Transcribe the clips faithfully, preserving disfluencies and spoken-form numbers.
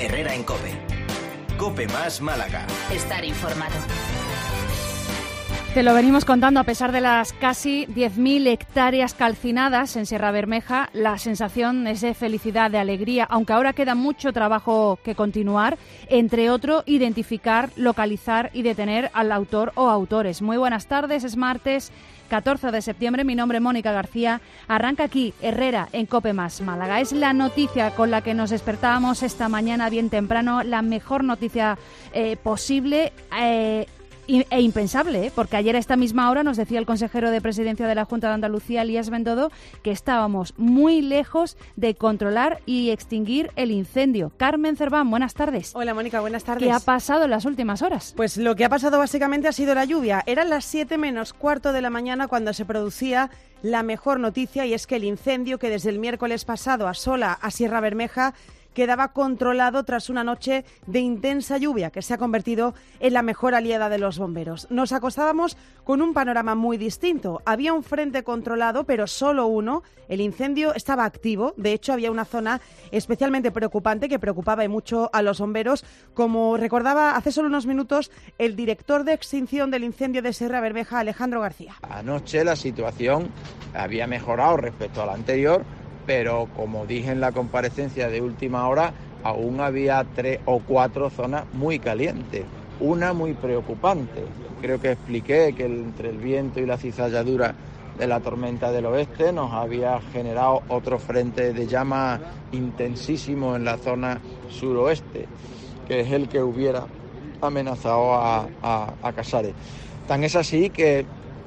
Herrera en COPE. COPE más Málaga. Estar informado. Te lo venimos contando, a pesar de las casi diez mil hectáreas calcinadas en Sierra Bermeja, la sensación es de felicidad, de alegría, aunque ahora queda mucho trabajo que continuar, entre otro, identificar, localizar y detener al autor o autores. Muy buenas tardes, es martes catorce de septiembre, mi nombre es Mónica García, arranca aquí Herrera en COPE más Málaga. Es la noticia con la que nos despertábamos esta mañana bien temprano, la mejor noticia eh, posible, eh, e impensable, ¿eh? Porque ayer a esta misma hora nos decía el consejero de Presidencia de la Junta de Andalucía, Elías Bendodo, que estábamos muy lejos de controlar y extinguir el incendio. Carmen Cerván, buenas tardes. Hola Mónica, buenas tardes. ¿Qué ha pasado en las últimas horas? Pues lo que ha pasado básicamente ha sido la lluvia. Eran las siete menos cuarto de la mañana cuando se producía la mejor noticia, y es que el incendio que desde el miércoles pasado asola a Sierra Bermeja quedaba controlado tras una noche de intensa lluvia que se ha convertido en la mejor aliada de los bomberos. Nos acostábamos con un panorama muy distinto. Había un frente controlado, pero solo uno. El incendio estaba activo. De hecho, había una zona especialmente preocupante que preocupaba y mucho a los bomberos, como recordaba hace solo unos minutos el director de extinción del incendio de Sierra Bermeja, Alejandro García. Anoche la situación había mejorado respecto a la anterior, pero como dije en la comparecencia de última hora, aún había tres o cuatro zonas muy calientes, una muy preocupante. Creo que expliqué que entre el viento y la cizalladura de la tormenta del oeste nos había generado otro frente de llama intensísimo en la zona suroeste, que es el que hubiera amenazado a, a, a Casares. Tan es así que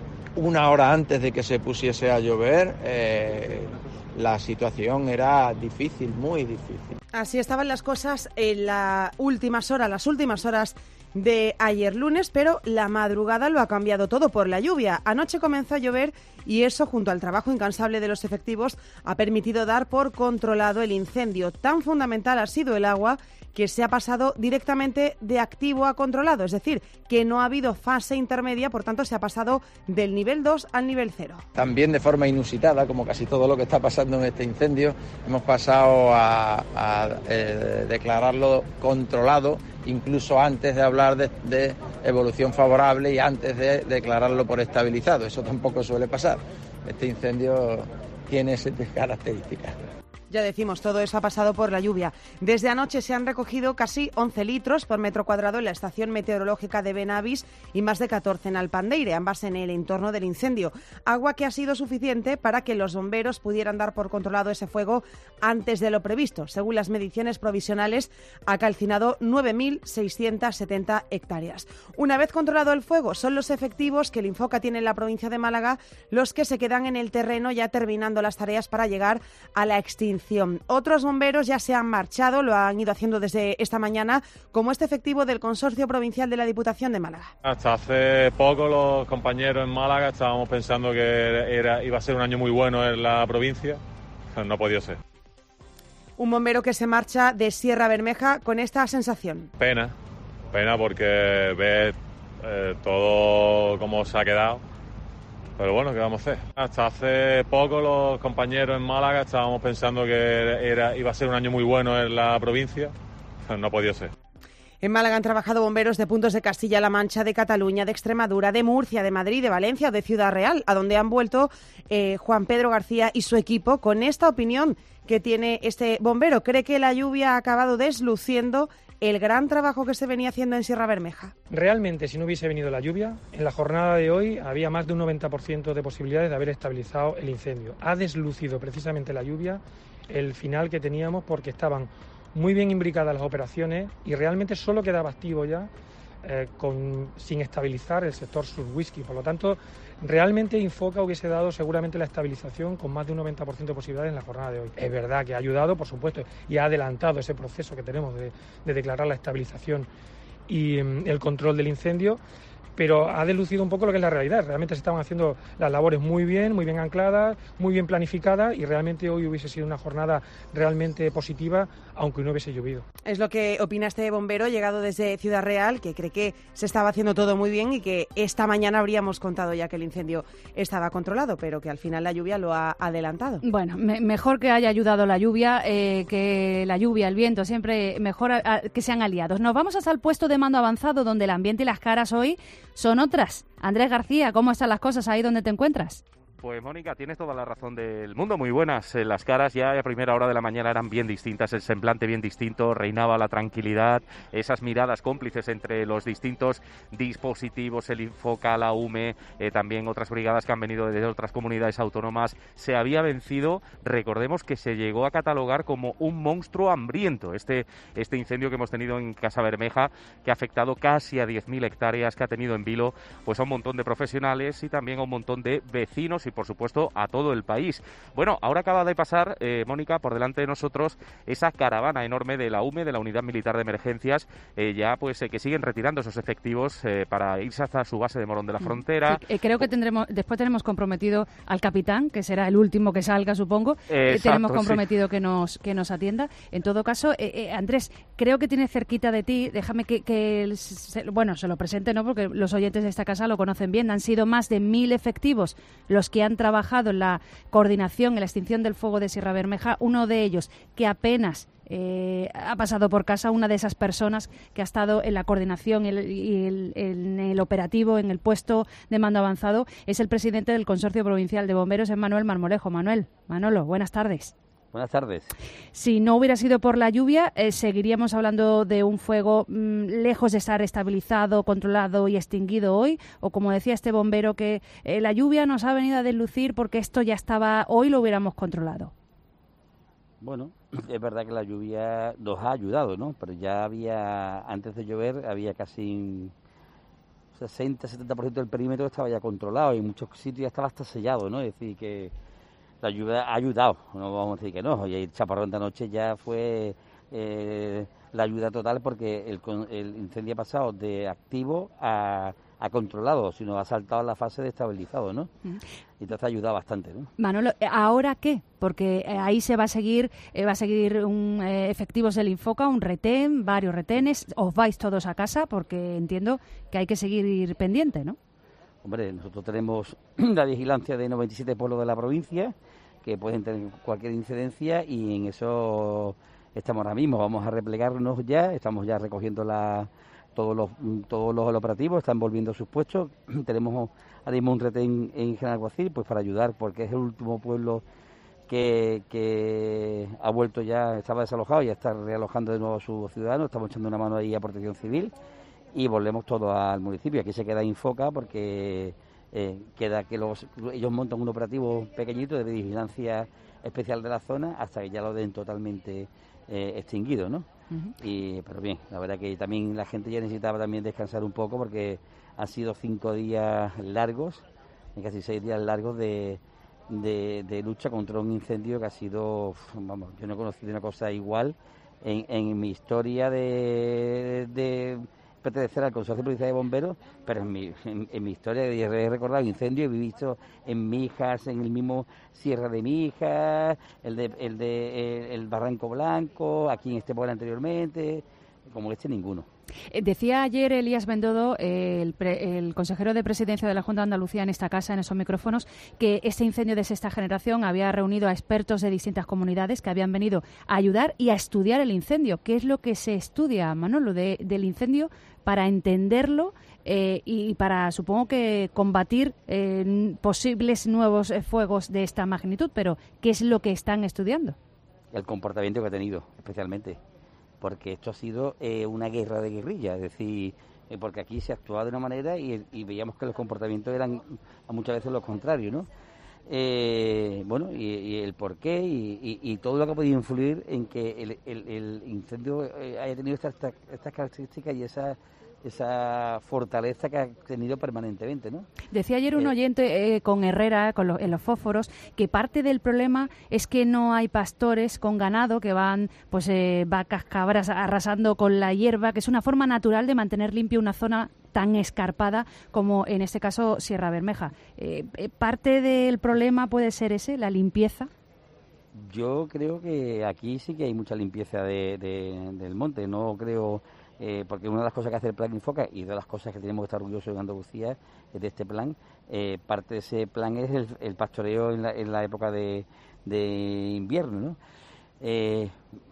una hora antes de que se pusiese a llover, eh, la situación era difícil, muy difícil. Así estaban las cosas en las últimas horas, las últimas horas de ayer lunes, pero la madrugada lo ha cambiado todo por la lluvia. Anoche comenzó a llover y eso, junto al trabajo incansable de los efectivos, ha permitido dar por controlado el incendio. Tan fundamental ha sido el agua que se ha pasado directamente de activo a controlado, es decir, que no ha habido fase intermedia, por tanto se ha pasado del nivel dos al nivel cero. También de forma inusitada, como casi todo lo que está pasando en este incendio, hemos pasado a, a eh, declararlo controlado, incluso antes de hablar de, de evolución favorable y antes de declararlo por estabilizado. Eso tampoco suele pasar. Este incendio tiene esas características. Ya decimos, todo eso ha pasado por la lluvia. Desde anoche se han recogido casi once litros por metro cuadrado en la estación meteorológica de Benavis y más de catorce en Alpandeire, ambas en el entorno del incendio. Agua que ha sido suficiente para que los bomberos pudieran dar por controlado ese fuego antes de lo previsto. Según las mediciones provisionales, ha calcinado nueve mil seiscientas setenta hectáreas. Una vez controlado el fuego, son los efectivos que el Infoca tiene en la provincia de Málaga los que se quedan en el terreno ya terminando las tareas para llegar a la extinción. Otros bomberos ya se han marchado, lo han ido haciendo desde esta mañana, como este efectivo del Consorcio Provincial de la Diputación de Málaga. Hasta hace poco los compañeros en Málaga estábamos pensando que era, iba a ser un año muy bueno en la provincia, no ha podido ser. Un bombero que se marcha de Sierra Bermeja con esta sensación. Pena, pena porque ves eh, todo cómo se ha quedado. Pero bueno, ¿qué vamos a hacer? Hasta hace poco los compañeros en Málaga estábamos pensando que era, iba a ser un año muy bueno en la provincia, no ha podido ser. En Málaga han trabajado bomberos de puntos de Castilla-La Mancha, de Cataluña, de Extremadura, de Murcia, de Madrid, de Valencia o de Ciudad Real, a donde han vuelto eh, Juan Pedro García y su equipo con esta opinión que tiene este bombero. Cree que la lluvia ha acabado desluciendo el gran trabajo que se venía haciendo en Sierra Bermeja. Realmente, si no hubiese venido la lluvia, en la jornada de hoy había más de un noventa por ciento de posibilidades de haber estabilizado el incendio. Ha deslucido precisamente la lluvia el final que teníamos, porque estaban muy bien imbricadas las operaciones y realmente solo quedaba activo ya eh, con, sin estabilizar el sector Sur-Whisky. Por lo tanto, realmente Infoca hubiese dado seguramente la estabilización con más de un noventa por ciento de posibilidades en la jornada de hoy. Es verdad que ha ayudado, por supuesto, y ha adelantado ese proceso que tenemos de, de declarar la estabilización y um, el control del incendio, pero ha deslucido un poco lo que es la realidad. Realmente se estaban haciendo las labores muy bien, muy bien ancladas, muy bien planificadas, y realmente hoy hubiese sido una jornada realmente positiva, aunque no hubiese llovido. Es lo que opina este bombero llegado desde Ciudad Real, que cree que se estaba haciendo todo muy bien y que esta mañana habríamos contado ya que el incendio estaba controlado, pero que al final la lluvia lo ha adelantado. Bueno, me, mejor que haya ayudado la lluvia, eh, que la lluvia, el viento, siempre mejor a, a, que sean aliados. Nos vamos hasta el puesto de mando avanzado, donde el ambiente y las caras hoy son otras. Andrés García, ¿cómo están las cosas ahí donde te encuentras? Pues Mónica, tienes toda la razón del mundo, muy buenas. Eh, las caras ya a primera hora de la mañana eran bien distintas, el semblante bien distinto, reinaba la tranquilidad, esas miradas cómplices entre los distintos dispositivos, el Infoca, la U M E, eh, también otras brigadas que han venido de otras comunidades autónomas. Se había vencido, recordemos que se llegó a catalogar como un monstruo hambriento, este, este incendio que hemos tenido en Casa Bermeja, que ha afectado casi a diez mil hectáreas, que ha tenido en vilo pues a un montón de profesionales y también a un montón de vecinos y por supuesto a todo el país. Bueno, ahora acaba de pasar, eh, Mónica, por delante de nosotros esa caravana enorme de la U M E, de la Unidad Militar de Emergencias, eh, ya pues eh, que siguen retirando esos efectivos eh, para irse hasta su base de Morón de la Frontera. Sí, eh, creo que tendremos, después tenemos comprometido al capitán, que será el último que salga, supongo. Eh, Exacto, tenemos comprometido sí. que nos que nos atienda. En todo caso, eh, eh, Andrés, creo que tiene cerquita de ti, déjame que, que se, bueno, se lo presente, ¿no? Porque los oyentes de esta casa lo conocen bien. Han sido más de mil efectivos los que han trabajado en la coordinación, en la extinción del fuego de Sierra Bermeja. Uno de ellos que apenas eh, ha pasado por casa, una de esas personas que ha estado en la coordinación y el, y el, en el operativo, en el puesto de mando avanzado, es el presidente del Consorcio Provincial de Bomberos, es Manuel Marmolejo. Manuel, Manolo, buenas tardes. Buenas tardes. Si no hubiera sido por la lluvia, eh, seguiríamos hablando de un fuego mmm, lejos de estar estabilizado, controlado y extinguido hoy, o como decía este bombero, que eh, la lluvia nos ha venido a deslucir porque esto ya estaba, hoy lo hubiéramos controlado. Bueno, es verdad que la lluvia nos ha ayudado, ¿no? Pero ya había, antes de llover, había casi un sesenta a setenta por ciento del perímetro estaba ya controlado y en muchos sitios ya estaba hasta sellado, ¿no? Es decir, que la lluvia ha ayudado, no vamos a decir que no. Y el chaparrón de anoche ya fue eh, la ayuda total, porque el, el incendio ha pasado de activo a, a controlado, sino ha saltado a la fase de estabilizado, ¿no? Uh-huh. Entonces ha ayudado bastante, ¿no? Manolo, ¿ahora qué? Porque ahí se va a seguir, eh, va a seguir un eh, efectivos del Infoca, un retén, varios retenes. ¿Os vais todos a casa? Porque entiendo que hay que seguir pendiente, ¿no? Hombre, nosotros tenemos la vigilancia de noventa y siete pueblos de la provincia que pueden tener cualquier incidencia, y en eso estamos ahora mismo. Vamos a replegarnos ya, estamos ya recogiendo la, todos los todos los operativos, están volviendo a sus puestos. Tenemos ahora mismo un retén en General Alguacil, pues para ayudar, porque es el último pueblo que, que ha vuelto ya, estaba desalojado y ya está realojando de nuevo a sus ciudadanos. Estamos echando una mano ahí a Protección Civil y volvemos todos al municipio. Aquí se queda Infoca porque eh, queda que los, ellos montan un operativo pequeñito de vigilancia especial de la zona hasta que ya lo den totalmente eh, extinguido, ¿no? Uh-huh. Y, pero bien, la verdad que también la gente ya necesitaba también descansar un poco, porque han sido cinco días largos, casi seis días largos de, de, de lucha contra un incendio que ha sido, vamos, yo no he conocido una cosa igual en, en mi historia de... de pertenecer al Consorcio Provincial de Bomberos, pero en mi, en, en mi historia he recordado incendios, he visto en Mijas, en el mismo Sierra de Mijas, el de el de el, el Barranco Blanco, aquí en este pueblo anteriormente, como este ninguno. Decía ayer Elías Bendodo, eh, el, pre, el consejero de Presidencia de la Junta de Andalucía, en esta casa, en esos micrófonos, que este incendio de sexta generación había reunido a expertos de distintas comunidades que habían venido a ayudar y a estudiar el incendio. ¿Qué es lo que se estudia, Manolo, de, del incendio para entenderlo eh, y para, supongo que, combatir eh, posibles nuevos eh, fuegos de esta magnitud? Pero, ¿qué es lo que están estudiando? El comportamiento que ha tenido, especialmente. Porque esto ha sido eh, una guerra de guerrilla, es decir, eh, porque aquí se actuaba de una manera y, y veíamos que los comportamientos eran muchas veces los contrarios, ¿no? Eh, bueno, y, y el porqué y, y, y todo lo que ha podido influir en que el, el, el incendio eh, haya tenido estas, estas, estas características y esa esa fortaleza que ha tenido permanentemente, ¿no? Decía ayer un Eh, oyente eh, con Herrera, con lo- en los fósforos, que parte del problema es que no hay pastores con ganado que van, pues, eh, vacas, cabras arrasando con la hierba, que es una forma natural de mantener limpia una zona tan escarpada como en este caso Sierra Bermeja. Eh, eh, ¿Parte del problema puede ser ese, la limpieza? Yo creo que aquí sí que hay mucha limpieza de, de- del monte, no creo, eh, porque una de las cosas que hace el Plan Infoca y de las cosas que tenemos que estar orgullosos en Andalucía es de este plan, eh, parte de ese plan es el, el pastoreo en la, en la época de, de invierno, ¿no? Eh,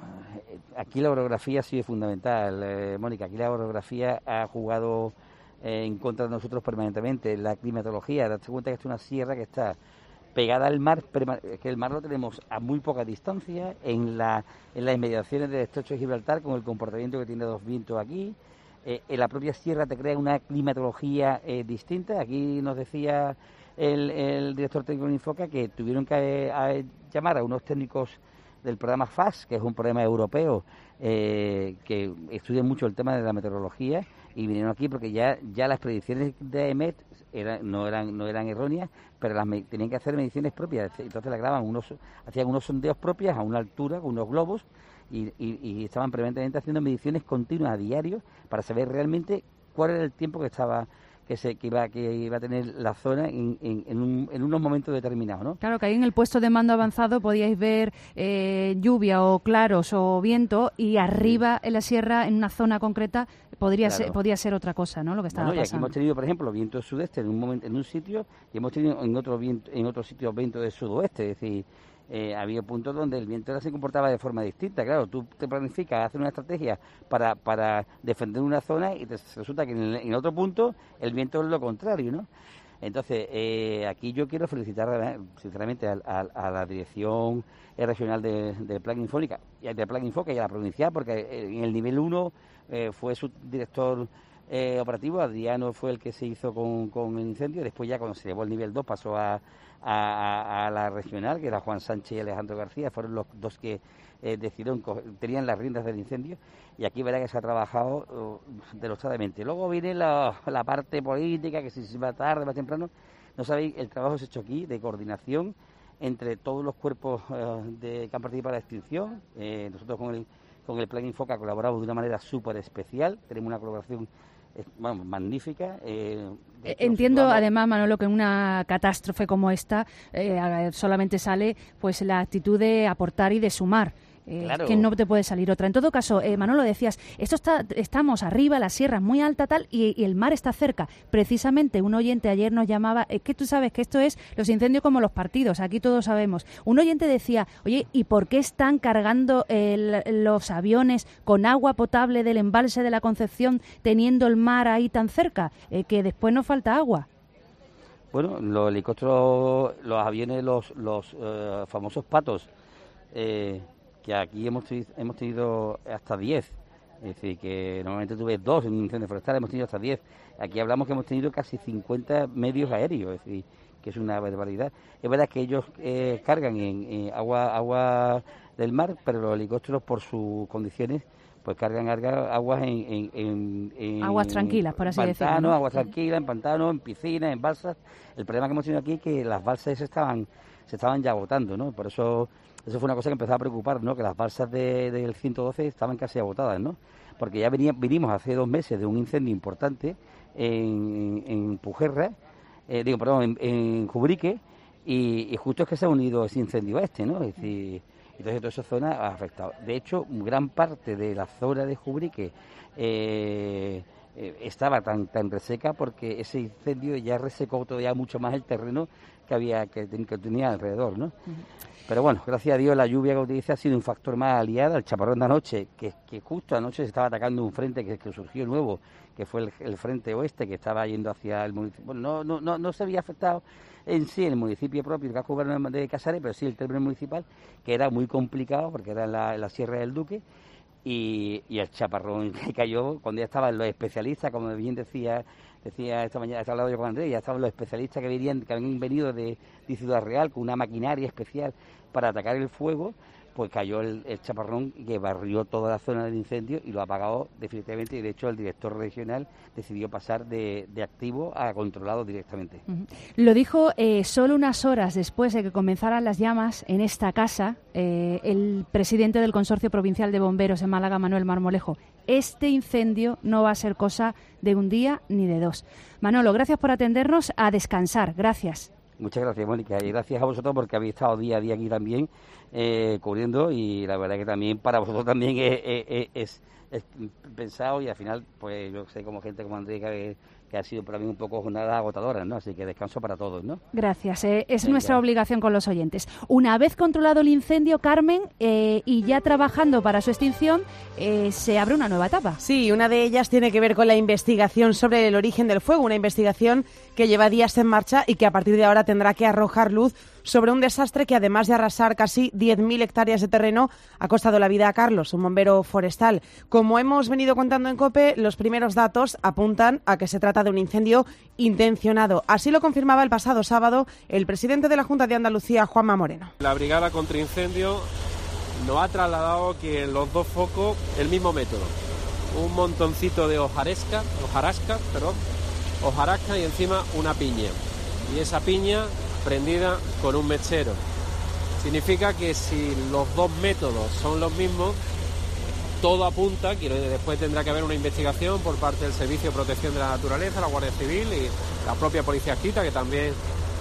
aquí la orografía ha sido fundamental, eh, Mónica, aquí la orografía ha jugado eh, en contra de nosotros permanentemente, la climatología, date cuenta que es una sierra que está pegada al mar, que el mar lo tenemos a muy poca distancia, en, la, en las inmediaciones del estrecho de Gibraltar, con el comportamiento que tiene los vientos aquí. Eh, en la propia sierra te crea una climatología eh, distinta. Aquí nos decía el, el director técnico de Infoca que tuvieron que a, llamar a unos técnicos del programa F A S, que es un programa europeo eh, que estudia mucho el tema de la meteorología, y vinieron aquí porque ya ya las predicciones de EMET eran, no eran no eran erróneas, pero las me, tenían que hacer mediciones propias, entonces las grababan unos hacían unos sondeos propios a una altura con unos globos y, y, y estaban permanentemente haciendo mediciones continuas a diario para saber realmente cuál era el tiempo que estaba que se que iba que iba a tener la zona en, en, en, un, en unos momentos determinados, ¿no? Claro, que ahí en el puesto de mando avanzado podíais ver eh, lluvia o claros o viento, y arriba en la sierra, en una zona concreta, podría Claro. ser, podía ser otra cosa, ¿no? Lo que estaba Bueno, y aquí pasando. hemos tenido, por ejemplo, viento del sudeste en un momento, en un sitio, y hemos tenido en otro viento, en otro sitio viento del sudoeste, es decir, eh, había puntos donde el viento se comportaba de forma distinta. Claro, tú te planificas, hacer una estrategia para, para defender una zona y te, resulta que en, el, en otro punto el viento es lo contrario, ¿no? Entonces, eh, aquí yo quiero felicitar sinceramente a, a, a la dirección regional de, de Plan Infónica, y de Plan Infoca y a la provincial, porque en el nivel uno eh, fue su director eh, operativo, Adriano fue el que se hizo con, con el incendio, después ya cuando se llevó el nivel dos pasó a, a, a la regional, que era Juan Sánchez y Alejandro García, fueron los dos que eh, decidieron, tenían las riendas del incendio, y aquí verá que se ha trabajado uh, delostadamente. Luego viene la, la parte política, que si se va tarde, más temprano, no sabéis, el trabajo se ha hecho aquí de coordinación entre todos los cuerpos uh, de, que han participado en la extinción. Eh, nosotros con el, con el Plan Infoca colaboramos de una manera súper especial, tenemos una colaboración eh, bueno, magnífica. Eh, Entiendo además, Manolo, que en una catástrofe como esta eh, solamente sale pues la actitud de aportar y de sumar. Eh, Claro. Que no te puede salir otra. En todo caso, eh, Manolo, decías, esto está, estamos arriba, la sierra es muy alta tal y, y el mar está cerca. Precisamente un oyente ayer nos llamaba, es que tú sabes que esto es los incendios como los partidos, aquí todos sabemos. Un oyente decía, oye, ¿y por qué están cargando el, los aviones con agua potable del embalse de la Concepción teniendo el mar ahí tan cerca? Eh, que después nos falta agua. Bueno, los helicópteros, los aviones, los, los eh, famosos patos, eh, que aquí hemos, hemos tenido hasta diez, es decir, que normalmente tú ves dos en un incendio forestal, hemos tenido hasta diez. Aquí hablamos que hemos tenido casi cincuenta medios aéreos, es decir, que es una barbaridad. Es verdad que ellos eh, cargan en, en agua agua del mar, pero los helicópteros, por sus condiciones, pues cargan, cargan aguas en, en, en, en Aguas tranquilas, por así pantanos, decirlo, ¿no? aguas tranquilas, en pantanos, en piscinas, en balsas. El problema que hemos tenido aquí es que las balsas se estaban, se estaban ya agotando, ¿no? Por eso... Eso fue una cosa que empezaba a preocupar, ¿no? Que las balsas de, del ciento doce estaban casi agotadas, ¿no? Porque ya venía, vinimos hace dos meses de un incendio importante en, en Pujerra, eh, digo, perdón, en, en Jubrique, y, y justo es que se ha unido ese incendio a este, ¿no? Es decir, entonces toda esa zona ha afectado. De hecho, gran parte de la zona de Jubrique eh, eh, estaba tan tan reseca porque ese incendio ya resecó todavía mucho más el terreno que había que, que tenía alrededor, ¿no? Uh-huh. Pero bueno, gracias a Dios la lluvia que utiliza ha sido un factor más aliado. El chaparrón de anoche, que, que justo anoche se estaba atacando un frente que, que surgió nuevo, que fue el, el frente oeste, que estaba yendo hacia el municipio. Bueno, no, no, no, no se había afectado en sí el municipio propio, el casco urbano de Casares, pero sí el término municipal, que era muy complicado porque era en la, en la Sierra del Duque. Y, y el chaparrón que cayó cuando ya estaban los especialistas, como bien decía decía esta mañana, estaba hablando yo con Andrés, ya estaban los especialistas que venían, que habían venido de, de Ciudad Real con una maquinaria especial para atacar el fuego, pues cayó el, el chaparrón que barrió toda la zona del incendio y lo ha apagado definitivamente, y de hecho el director regional decidió pasar de, de activo a controlado directamente. Uh-huh. Lo dijo eh, solo unas horas después de que comenzaran las llamas en esta casa eh, el presidente del Consorcio Provincial de Bomberos en Málaga, Manuel Marmolejo. Este incendio no va a ser cosa de un día ni de dos. Manolo, gracias por atendernos. A descansar. Gracias. Muchas gracias, Mónica, y gracias a vosotros porque habéis estado día a día aquí también eh, cubriendo, y la verdad que también para vosotros también es, es, es, es pensado, y al final, pues yo sé, como gente como Andrés, que, que ha sido para mí un poco jornada agotadora, ¿no? Así que descanso para todos, ¿no? Gracias, eh, es Venga. Nuestra obligación con los oyentes. Una vez controlado el incendio, Carmen, eh, y ya trabajando para su extinción, eh, se abre una nueva etapa. Sí, una de ellas tiene que ver con la investigación sobre el origen del fuego, una investigación que lleva días en marcha y que a partir de ahora tendrá que arrojar luz sobre un desastre que, además de arrasar casi diez mil hectáreas de terreno, ha costado la vida a Carlos, un bombero forestal. Como hemos venido contando en COPE, los primeros datos apuntan a que se trata de un incendio intencionado. Así lo confirmaba el pasado sábado el presidente de la Junta de Andalucía, Juanma Moreno. La Brigada contra Incendios nos ha trasladado que en los dos focos el mismo método. Un montoncito de hojarasca, hojarasca, perdón, hojarasca y encima una piña. Y esa piña prendida con un mechero. Significa que si los dos métodos son los mismos, todo apunta, que después tendrá que haber una investigación por parte del Servicio de Protección de la Naturaleza, la Guardia Civil y la propia Policía Adscrita, que también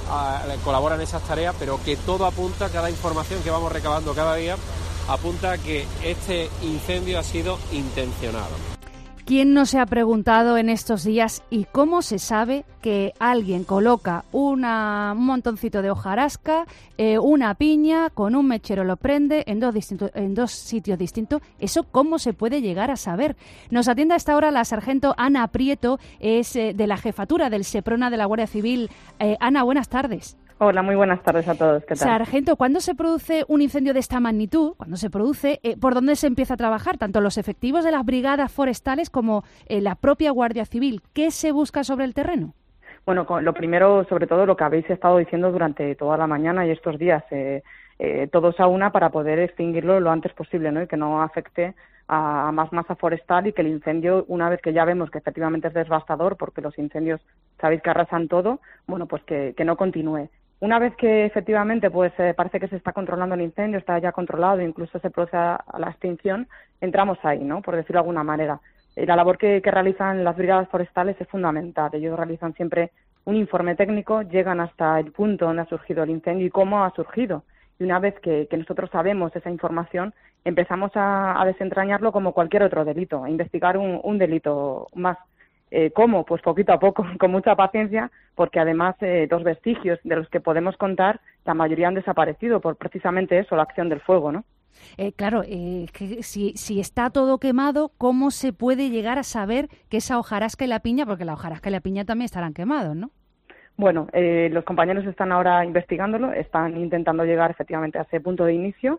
uh, colabora en esas tareas, pero que todo apunta, cada información que vamos recabando cada día, apunta a que este incendio ha sido intencionado. ¿Quién no se ha preguntado en estos días y cómo se sabe que alguien coloca una, un montoncito de hojarasca, eh, una piña, con un mechero lo prende en dos, distintos, en dos sitios distintos? ¿Eso cómo se puede llegar a saber? Nos atiende a esta hora la sargento Ana Prieto, es eh, de la jefatura del SEPRONA de la Guardia Civil. Eh, Ana, buenas tardes. Hola, muy buenas tardes a todos. ¿Qué tal? Sargento, ¿cuándo se produce un incendio de esta magnitud? ¿Cuándo se produce? Eh, ¿Por dónde se empieza a trabajar? Tanto los efectivos de las brigadas forestales como eh, la propia Guardia Civil. ¿Qué se busca sobre el terreno? Bueno, lo primero, sobre todo, lo que habéis estado diciendo durante toda la mañana y estos días, eh, eh, todos a una para poder extinguirlo lo antes posible, ¿no? Y que no afecte a, a más masa forestal, y que el incendio, una vez que ya vemos que efectivamente es devastador, porque los incendios sabéis que arrasan todo, bueno, pues que, que no continúe. Una vez que efectivamente pues eh, parece que se está controlando el incendio, está ya controlado, incluso se produce a, a la extinción, entramos ahí, ¿no? Por decirlo de alguna manera. Eh, la labor que, que realizan las brigadas forestales es fundamental. Ellos realizan siempre un informe técnico, llegan hasta el punto donde ha surgido el incendio y cómo ha surgido. Y una vez que, que nosotros sabemos esa información, empezamos a, a desentrañarlo como cualquier otro delito, a investigar un, un delito más. Eh, ¿Cómo? Pues poquito a poco, con mucha paciencia, porque además eh, los vestigios de los que podemos contar, la mayoría han desaparecido por precisamente eso, la acción del fuego, ¿no? Eh, claro, eh, que si, si está todo quemado, ¿cómo se puede llegar a saber que esa hojarasca y la piña, porque la hojarasca y la piña también estarán quemados, ¿no? Bueno, eh, los compañeros están ahora investigándolo, están intentando llegar efectivamente a ese punto de inicio.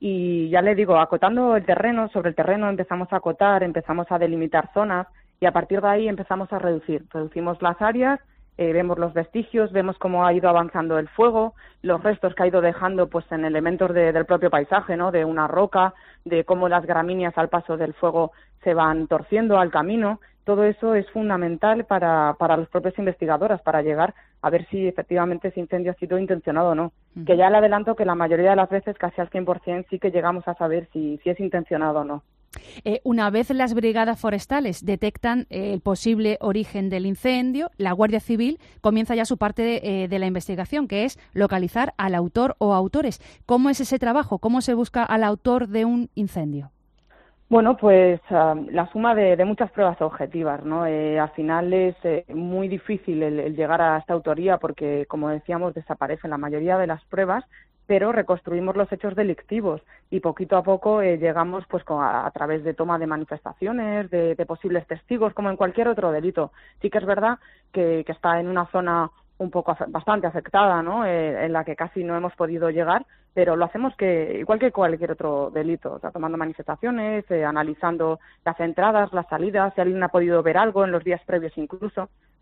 Y ya le digo, acotando el terreno, sobre el terreno empezamos a acotar, empezamos a delimitar zonas, y a partir de ahí empezamos a reducir. Reducimos las áreas, eh, vemos los vestigios, vemos cómo ha ido avanzando el fuego, los restos que ha ido dejando pues en elementos de, del propio paisaje, ¿no? De una roca, de cómo las gramíneas al paso del fuego se van torciendo al camino. Todo eso es fundamental para, para las propias investigadoras, para llegar a ver si efectivamente ese incendio ha sido intencionado o no. Uh-huh. Que ya le adelanto que la mayoría de las veces, casi al cien por ciento, sí que llegamos a saber si, si es intencionado o no. Eh, una vez las brigadas forestales detectan eh, el posible origen del incendio, la Guardia Civil comienza ya su parte de, eh, de la investigación, que es localizar al autor o autores. ¿Cómo es ese trabajo? ¿Cómo se busca al autor de un incendio? Bueno, pues uh, la suma de, de muchas pruebas objetivas, ¿no? Eh, al final es eh, muy difícil el, el llegar a esta autoría porque, como decíamos, desaparecen la mayoría de las pruebas, pero reconstruimos los hechos delictivos y poquito a poco eh, llegamos pues con, a, a través de toma de manifestaciones, de, de posibles testigos, como en cualquier otro delito. Sí que es verdad que, que está en una zona un poco bastante afectada, ¿no? Eh, en la que casi no hemos podido llegar, pero lo hacemos que igual que cualquier otro delito, o sea, tomando manifestaciones, eh, analizando las entradas, las salidas, si alguien ha podido ver algo en los días previos incluso.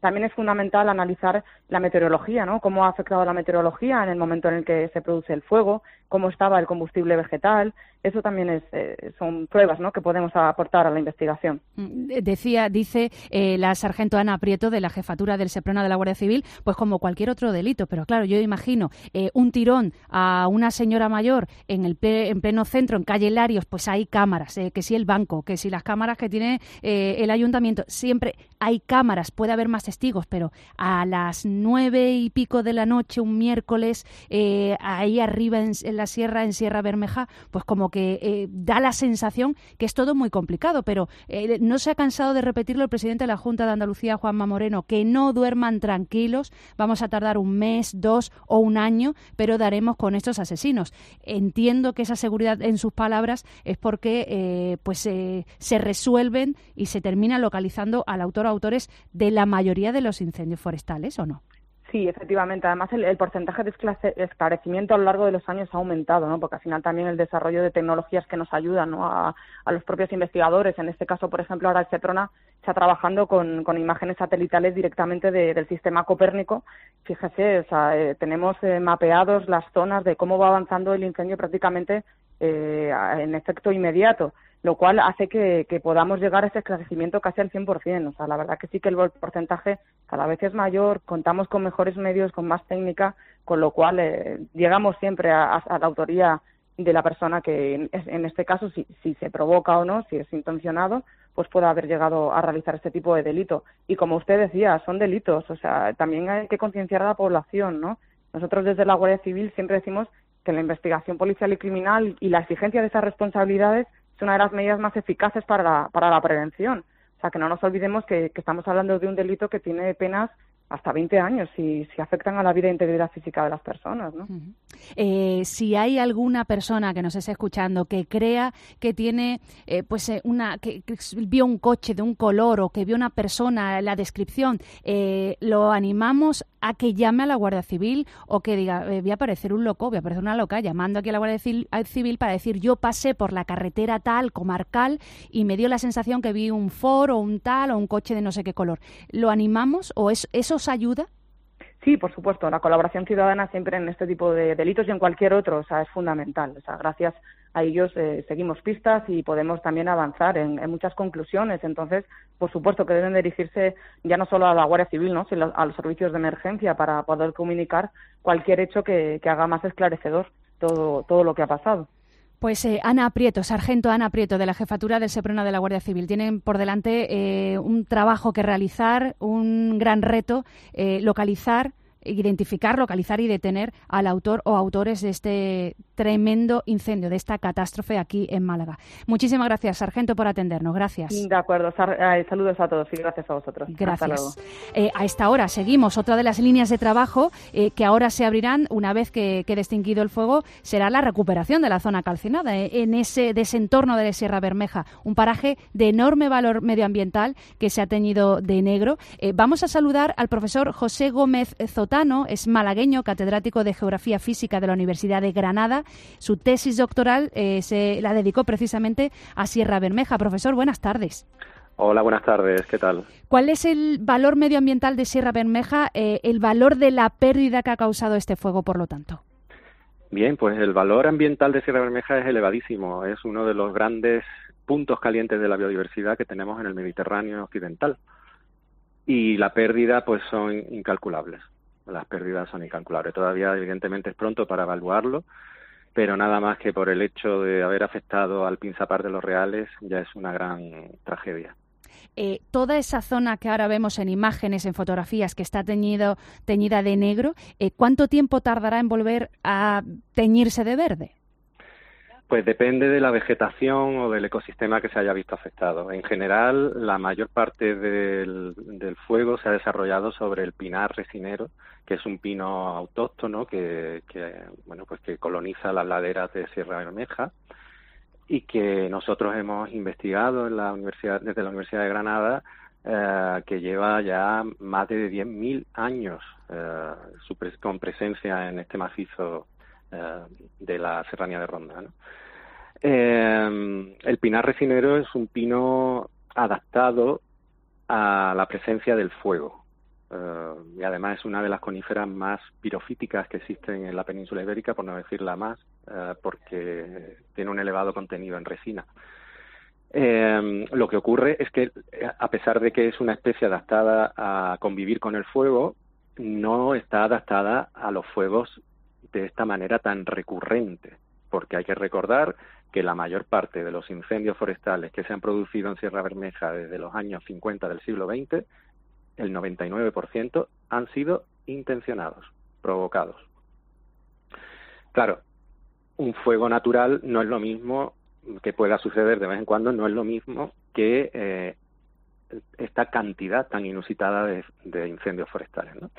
también es fundamental analizar la meteorología, ¿no? Cómo ha afectado la meteorología en el momento en el que se produce el fuego, cómo estaba el combustible vegetal. Eso también es, eh, son pruebas, ¿no?, que podemos aportar a la investigación. Decía, dice eh, la sargento Ana Prieto, de la jefatura del SEPRONA de la Guardia Civil, pues como cualquier otro delito. Pero claro, yo imagino eh, un tirón a una señora mayor en el pe- en pleno centro, en calle Larios, pues hay cámaras, eh, que si el banco, que si las cámaras que tiene eh, el ayuntamiento, siempre hay cámaras, puede haber más testigos, pero a las nueve y pico de la noche, un miércoles, eh, ahí arriba en, en la sierra, en Sierra Bermeja, pues como que eh, da la sensación que es todo muy complicado, pero eh, no se ha cansado de repetirlo el presidente de la Junta de Andalucía, Juanma Moreno, que no duerman tranquilos, vamos a tardar un mes, dos o un año, pero daremos con estos asesinos. Entiendo que esa seguridad, en sus palabras, es porque eh, pues eh, se resuelven y se termina localizando al autor o autores de la mayoría de los incendios forestales, ¿o no? Sí, efectivamente. Además, el, el porcentaje de esclarecimiento a lo largo de los años ha aumentado, ¿no? Porque al final también el desarrollo de tecnologías que nos ayudan, ¿no?, a, a los propios investigadores. En este caso, por ejemplo, ahora el SEPRONA está trabajando con, con imágenes satelitales directamente de, del sistema Copérnico. Fíjese, o sea, eh, tenemos eh, mapeados las zonas de cómo va avanzando el incendio prácticamente eh, en efecto inmediato, lo cual hace que, que podamos llegar a ese esclarecimiento casi al cien por ciento. O sea, la verdad que sí que el porcentaje cada vez es mayor, contamos con mejores medios, con más técnica, con lo cual eh, llegamos siempre a, a la autoría de la persona que, en, en este caso, si, si se provoca o no, si es intencionado, pues pueda haber llegado a realizar este tipo de delito. Y como usted decía, son delitos, o sea, también hay que concienciar a la población, ¿no? Nosotros desde la Guardia Civil siempre decimos que la investigación policial y criminal y la exigencia de esas responsabilidades es una de las medidas más eficaces para la, para la prevención. O sea, que no nos olvidemos que, que estamos hablando de un delito que tiene penas hasta veinte años si, si afectan a la vida e integridad física de las personas, ¿no? Uh-huh. Eh, si hay alguna persona que nos esté escuchando que crea que tiene, eh, pues eh, una, que, que vio un coche de un color o que vio una persona, la descripción, eh, lo animamos a que llame a la Guardia Civil o que diga, eh, voy a parecer un loco, voy a parecer una loca, llamando aquí a la Guardia Civil para decir, yo pasé por la carretera tal, comarcal, y me dio la sensación que vi un Ford o un tal o un coche de no sé qué color. ¿Lo animamos o es, eso os ayuda? Sí, por supuesto. La colaboración ciudadana siempre en este tipo de delitos y en cualquier otro, o sea, es fundamental. O sea, gracias a ellos eh, seguimos pistas y podemos también avanzar en, en muchas conclusiones. Entonces, por supuesto que deben dirigirse ya no solo a la Guardia Civil, ¿no?, sino a los servicios de emergencia para poder comunicar cualquier hecho que, que haga más esclarecedor todo, todo lo que ha pasado. Pues eh, Ana Prieto, sargento Ana Prieto, de la jefatura del SEPRONA de la Guardia Civil. Tienen por delante eh, un trabajo que realizar, un gran reto, eh, localizar, identificar, localizar y detener al autor o autores de este tremendo incendio, de esta catástrofe aquí en Málaga. Muchísimas gracias, sargento, por atendernos. Gracias. De acuerdo. Saludos a todos y gracias a vosotros. Gracias. Eh, a esta hora seguimos. Otra de las líneas de trabajo eh, que ahora se abrirán una vez que quede extinguido el fuego será la recuperación de la zona calcinada eh, en ese desentorno de la Sierra Bermeja, un paraje de enorme valor medioambiental que se ha teñido de negro. Eh, vamos a saludar al profesor José Gómez Zotano, es malagueño, catedrático de Geografía Física de la Universidad de Granada. Su tesis doctoral eh, se la dedicó precisamente a Sierra Bermeja. Profesor, buenas tardes. Hola, buenas tardes. ¿Qué tal? ¿Cuál es el valor medioambiental de Sierra Bermeja, eh, el valor de la pérdida que ha causado este fuego, por lo tanto? Bien, pues el valor ambiental de Sierra Bermeja es elevadísimo. Es uno de los grandes puntos calientes de la biodiversidad que tenemos en el Mediterráneo occidental. Y la pérdida, pues, son incalculables. Las pérdidas son incalculables. Todavía, evidentemente, es pronto para evaluarlo, pero nada más que por el hecho de haber afectado al Pinsapar de los Reales ya es una gran tragedia. Eh, toda esa zona que ahora vemos en imágenes, en fotografías, que está teñido, teñida de negro, eh, ¿cuánto tiempo tardará en volver a teñirse de verde? Pues depende de la vegetación o del ecosistema que se haya visto afectado. En general, la mayor parte del, del fuego se ha desarrollado sobre el pinar resinero, que es un pino autóctono que, que, bueno, pues que coloniza las laderas de Sierra Bermeja y que nosotros hemos investigado en la universidad, desde la Universidad de Granada, eh, que lleva ya más de diez mil años eh, su pres- con presencia en este macizo eh, de la Serranía de Ronda, ¿no? Eh, el pinar resinero es un pino adaptado a la presencia del fuego. eh, y además es una de las coníferas más pirofíticas que existen en la península ibérica, por no decir la más, eh, porque tiene un elevado contenido en resina. Eh, lo que ocurre es que, a pesar de que es una especie adaptada a convivir con el fuego, no está adaptada a los fuegos de esta manera tan recurrente, porque hay que recordar que la mayor parte de los incendios forestales que se han producido en Sierra Bermeja desde los años cincuenta del siglo veinte, el noventa y nueve por ciento han sido intencionados, provocados. Claro, un fuego natural no es lo mismo, que pueda suceder de vez en cuando, no es lo mismo que eh, esta cantidad tan inusitada de, de incendios forestales, ¿no?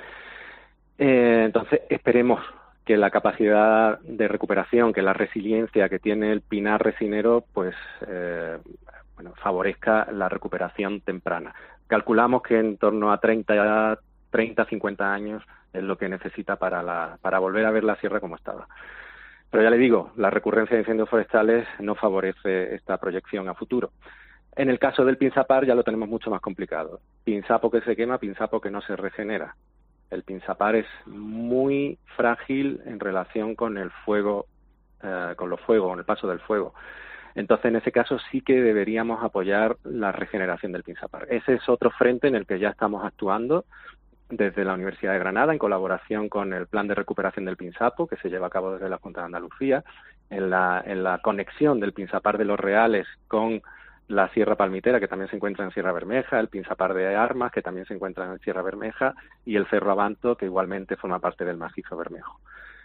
Eh, entonces, esperemos que la capacidad de recuperación, que la resiliencia que tiene el pinar resinero, pues eh, bueno, favorezca la recuperación temprana. Calculamos que en torno a treinta, cincuenta años es lo que necesita para, la, para volver a ver la sierra como estaba. Pero ya le digo, la recurrencia de incendios forestales no favorece esta proyección a futuro. En el caso del pinzapar ya lo tenemos mucho más complicado. Pinzapo que se quema, pinzapo que no se regenera. El pinzapar es muy frágil en relación con el fuego, eh, con los fuegos, con el paso del fuego. Entonces, en ese caso sí que deberíamos apoyar la regeneración del pinzapar. Ese es otro frente en el que ya estamos actuando desde la Universidad de Granada, en colaboración con el Plan de Recuperación del Pinzapo, que se lleva a cabo desde la Junta de Andalucía, en la, en la conexión del pinzapar de Los Reales con la Sierra Palmitera, que también se encuentra en Sierra Bermeja, el pinzapar de Armas, que también se encuentra en Sierra Bermeja, y el Cerro Abanto, que igualmente forma parte del macizo bermejo.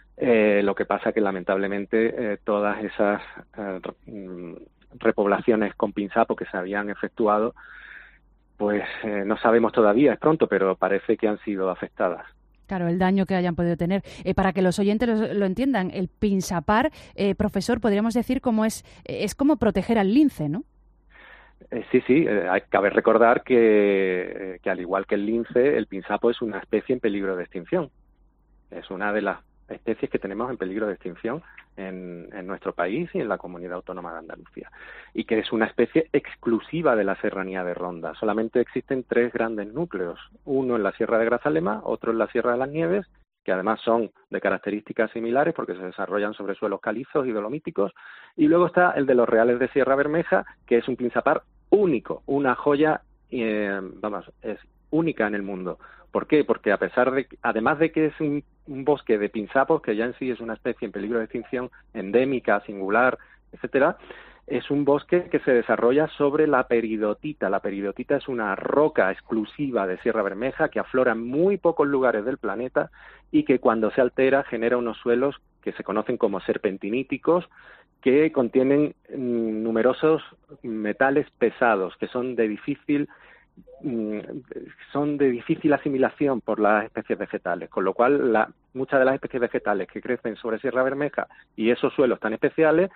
Eh, lo que pasa que, lamentablemente, eh, todas esas eh, repoblaciones con pinzapo que se habían efectuado, pues eh, no sabemos todavía, es pronto, pero parece que han sido afectadas. Claro, el daño que hayan podido tener. Eh, para que los oyentes lo, lo entiendan, el pinzapar, eh, profesor, podríamos decir cómo es, es como proteger al lince, ¿no? Eh, sí, sí, eh, cabe recordar que, eh, que al igual que el lince, el pinzapo es una especie en peligro de extinción. Es una de las especies que tenemos en peligro de extinción en, en nuestro país y en la Comunidad Autónoma de Andalucía. Y que es una especie exclusiva de la serranía de Ronda. Solamente existen tres grandes núcleos. Uno en la Sierra de Grazalema, otro en la Sierra de las Nieves, que además son de características similares porque se desarrollan sobre suelos calizos y dolomíticos, y luego está el de los Reales de Sierra Bermeja, que es un pinzapar único, una joya, eh, vamos, es única en el mundo. ¿Por qué? Porque a pesar de, además de que es un, un bosque de pinzapos, que ya en sí es una especie en peligro de extinción, endémica, singular, etcétera, es un bosque que se desarrolla sobre la peridotita. La peridotita es una roca exclusiva de Sierra Bermeja que aflora en muy pocos lugares del planeta y que cuando se altera genera unos suelos que se conocen como serpentiníticos, que contienen mm, numerosos metales pesados que son de difícil mm, son de difícil asimilación por las especies vegetales, con lo cual la, muchas de las especies vegetales que crecen sobre Sierra Bermeja y esos suelos tan especiales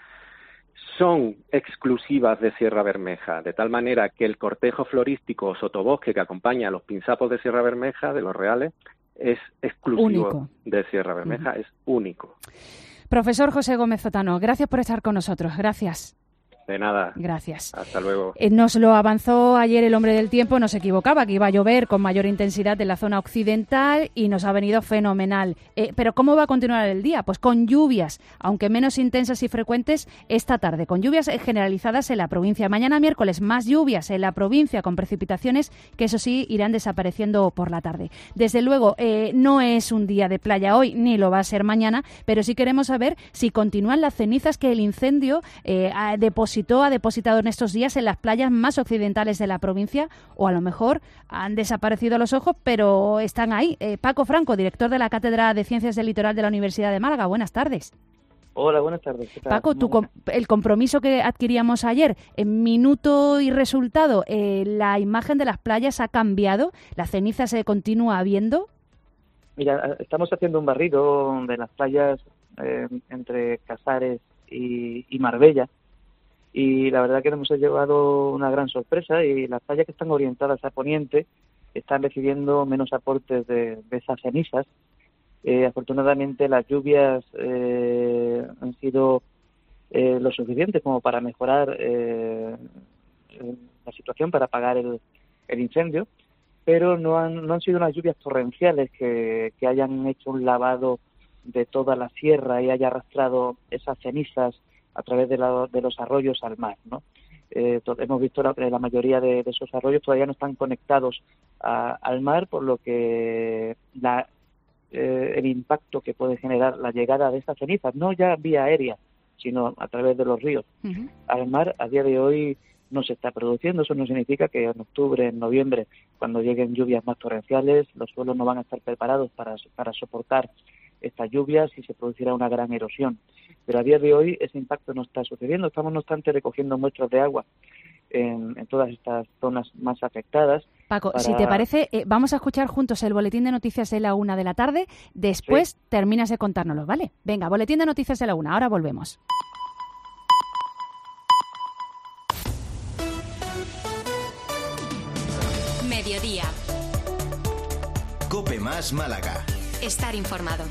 son exclusivas de Sierra Bermeja, de tal manera que el cortejo florístico o sotobosque que acompaña a los pinzapos de Sierra Bermeja, de los Reales, es exclusivo único. De Sierra Bermeja, uh-huh. Es único. Profesor José Gómez Zotano, gracias por estar con nosotros. Gracias. De nada. Gracias. Hasta luego. Eh, nos lo avanzó ayer el hombre del tiempo, no se equivocaba, que iba a llover con mayor intensidad en la zona occidental y nos ha venido fenomenal. Eh, pero ¿cómo va a continuar el día? Pues con lluvias, aunque menos intensas y frecuentes esta tarde, con lluvias generalizadas en la provincia. Mañana miércoles más lluvias en la provincia con precipitaciones que eso sí irán desapareciendo por la tarde. Desde luego eh, no es un día de playa hoy, ni lo va a ser mañana, pero sí queremos saber si continúan las cenizas que el incendio eh, ha depositado ha depositado en estos días en las playas más occidentales de la provincia, o a lo mejor han desaparecido a los ojos, pero están ahí. Eh, Paco Franco, director de la Cátedra de Ciencias del Litoral de la Universidad de Málaga. Buenas tardes. Hola, buenas tardes. ¿Qué tal? Paco, tu com- el compromiso que adquiríamos ayer, en minuto y resultado, eh, ¿la imagen de las playas ha cambiado? ¿La ceniza se continúa viendo? Mira, estamos haciendo un barrido de las playas eh, entre Casares y, y Marbella, y la verdad que nos hemos llevado una gran sorpresa, y las playas que están orientadas a poniente están recibiendo menos aportes de, de esas cenizas. Eh, afortunadamente las lluvias eh, han sido eh, lo suficiente como para mejorar eh, la situación, para apagar el, el incendio, pero no han, no han sido unas lluvias torrenciales que, que hayan hecho un lavado de toda la sierra y haya arrastrado esas cenizas a través de, la, de los arroyos al mar, ¿no? Eh, to- hemos visto la, la mayoría de, de esos arroyos todavía no están conectados a, al mar, por lo que la, eh, el impacto que puede generar la llegada de estas cenizas, no ya vía aérea, sino a través de los ríos, uh-huh. al mar, a día de hoy no se está produciendo. Eso no significa que en octubre, en noviembre, cuando lleguen lluvias más torrenciales, los suelos no van a estar preparados para, para soportar estas lluvias y se producirá una gran erosión. Pero a día de hoy ese impacto no está sucediendo. Estamos, no obstante, recogiendo muestras de agua en, en todas estas zonas más afectadas. Paco, para... si te parece, eh, vamos a escuchar juntos el boletín de noticias de la una de la tarde. Después sí. terminas de contárnoslo, ¿vale? Venga, boletín de noticias de la una. Ahora volvemos. Mediodía. COPE más Málaga. Estar informado.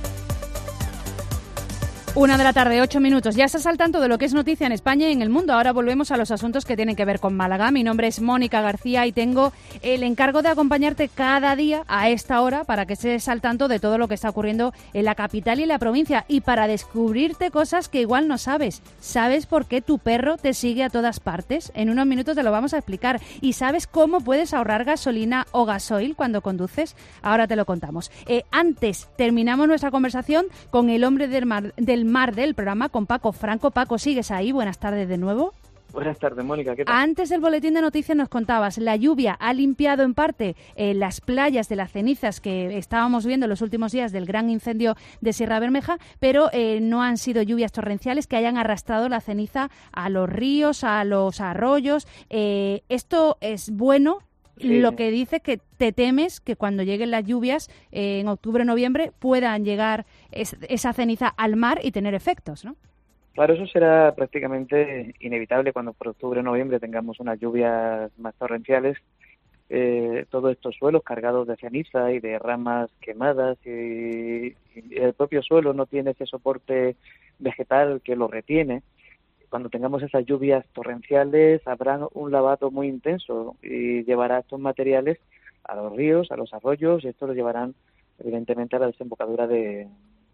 Una de la tarde, ocho minutos. Ya estás al tanto de lo que es noticia en España y en el mundo. Ahora volvemos a los asuntos que tienen que ver con Málaga. Mi nombre es Mónica García y tengo el encargo de acompañarte cada día a esta hora para que estés al tanto de todo lo que está ocurriendo en la capital y en la provincia y para descubrirte cosas que igual no sabes. ¿Sabes por qué tu perro te sigue a todas partes? En unos minutos te lo vamos a explicar. ¿Y sabes cómo puedes ahorrar gasolina o gasoil cuando conduces? Ahora te lo contamos. Eh, antes, terminamos nuestra conversación con el hombre del mar, del mar del programa, con Paco Franco. Paco, ¿sigues ahí? Buenas tardes de nuevo. Buenas tardes, Mónica. ¿Qué tal? Antes del boletín de noticias nos contabas, la lluvia ha limpiado en parte eh, las playas de las cenizas que estábamos viendo en los últimos días del gran incendio de Sierra Bermeja, pero eh, no han sido lluvias torrenciales que hayan arrastrado la ceniza a los ríos, a los arroyos. Eh, ¿Esto es bueno? Sí. Lo que dice que te temes que cuando lleguen las lluvias eh, en octubre o noviembre puedan llegar es, esa ceniza al mar y tener efectos, ¿no? Claro, eso será prácticamente inevitable cuando por octubre o noviembre tengamos unas lluvias más torrenciales. Eh, todos estos suelos cargados de ceniza y de ramas quemadas y, y el propio suelo no tiene ese soporte vegetal que lo retiene. Cuando tengamos esas lluvias torrenciales habrá un lavado muy intenso y llevará estos materiales a los ríos, a los arroyos, y estos los llevarán evidentemente a la desembocadura de,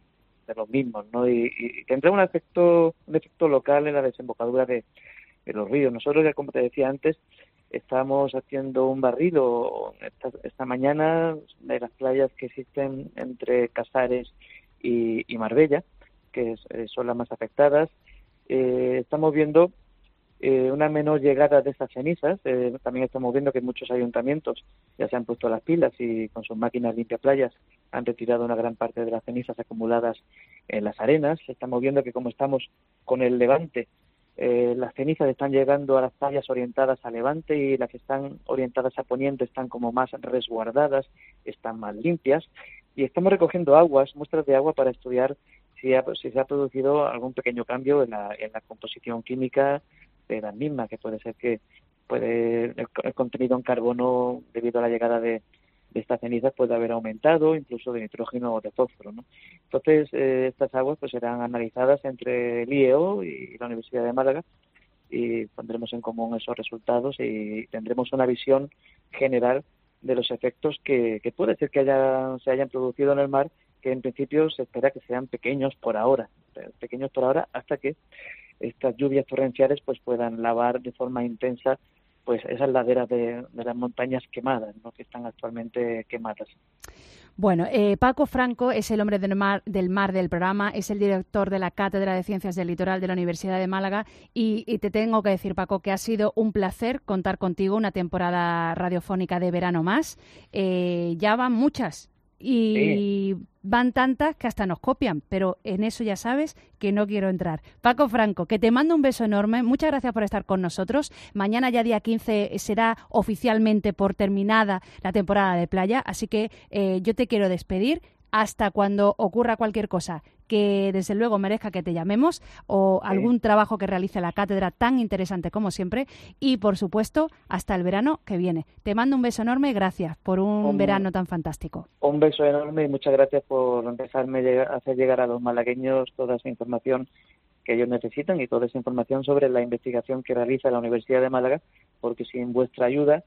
de los mismos, ¿no? Y, y tendrá un efecto, un efecto local en la desembocadura de, de los ríos. Nosotros, ya como te decía antes, estamos haciendo un barrido esta, esta mañana de las playas que existen entre Casares y, y Marbella, que es, son las más afectadas. Eh, estamos viendo eh, una menor llegada de estas cenizas. Eh, también estamos viendo que muchos ayuntamientos ya se han puesto las pilas y con sus máquinas limpia playas han retirado una gran parte de las cenizas acumuladas en las arenas. Estamos viendo que como estamos con el levante, eh, las cenizas están llegando a las playas orientadas a levante y las que están orientadas a poniente están como más resguardadas, están más limpias, y estamos recogiendo aguas, muestras de agua para estudiar si, ha, si se ha producido algún pequeño cambio en la, en la composición química de las mismas, que puede ser que puede el, el contenido en carbono debido a la llegada de, de estas cenizas puede haber aumentado, incluso de nitrógeno o de fósforo, ¿no? Entonces, eh, estas aguas pues serán analizadas entre el I E O y la Universidad de Málaga y pondremos en común esos resultados y tendremos una visión general de los efectos que, que puede ser que haya, se hayan producido en el mar, que en principio se espera que sean pequeños por ahora, pequeños por ahora hasta que estas lluvias torrenciales pues puedan lavar de forma intensa pues esas laderas de, de las montañas quemadas, ¿no?, que están actualmente quemadas. Bueno, eh, Paco Franco es el hombre del mar, del mar del programa, es el director de la Cátedra de Ciencias del Litoral de la Universidad de Málaga y, y te tengo que decir, Paco, que ha sido un placer contar contigo una temporada radiofónica de verano más. Eh, ya van muchas y sí. Van tantas que hasta nos copian, pero en eso ya sabes que no quiero entrar. Paco Franco, que te mando un beso enorme, muchas gracias por estar con nosotros. Mañana ya día quince será oficialmente por terminada la temporada de playa, así que eh, yo te quiero despedir hasta cuando ocurra cualquier cosa que desde luego merezca que te llamemos o sí. algún trabajo que realice la cátedra tan interesante como siempre y por supuesto hasta el verano que viene. Te mando un beso enorme y gracias por un, un verano tan fantástico. Un beso enorme y muchas gracias por empezarme a hacer llegar a los malagueños toda esa información que ellos necesitan y toda esa información sobre la investigación que realiza la Universidad de Málaga, porque sin vuestra ayuda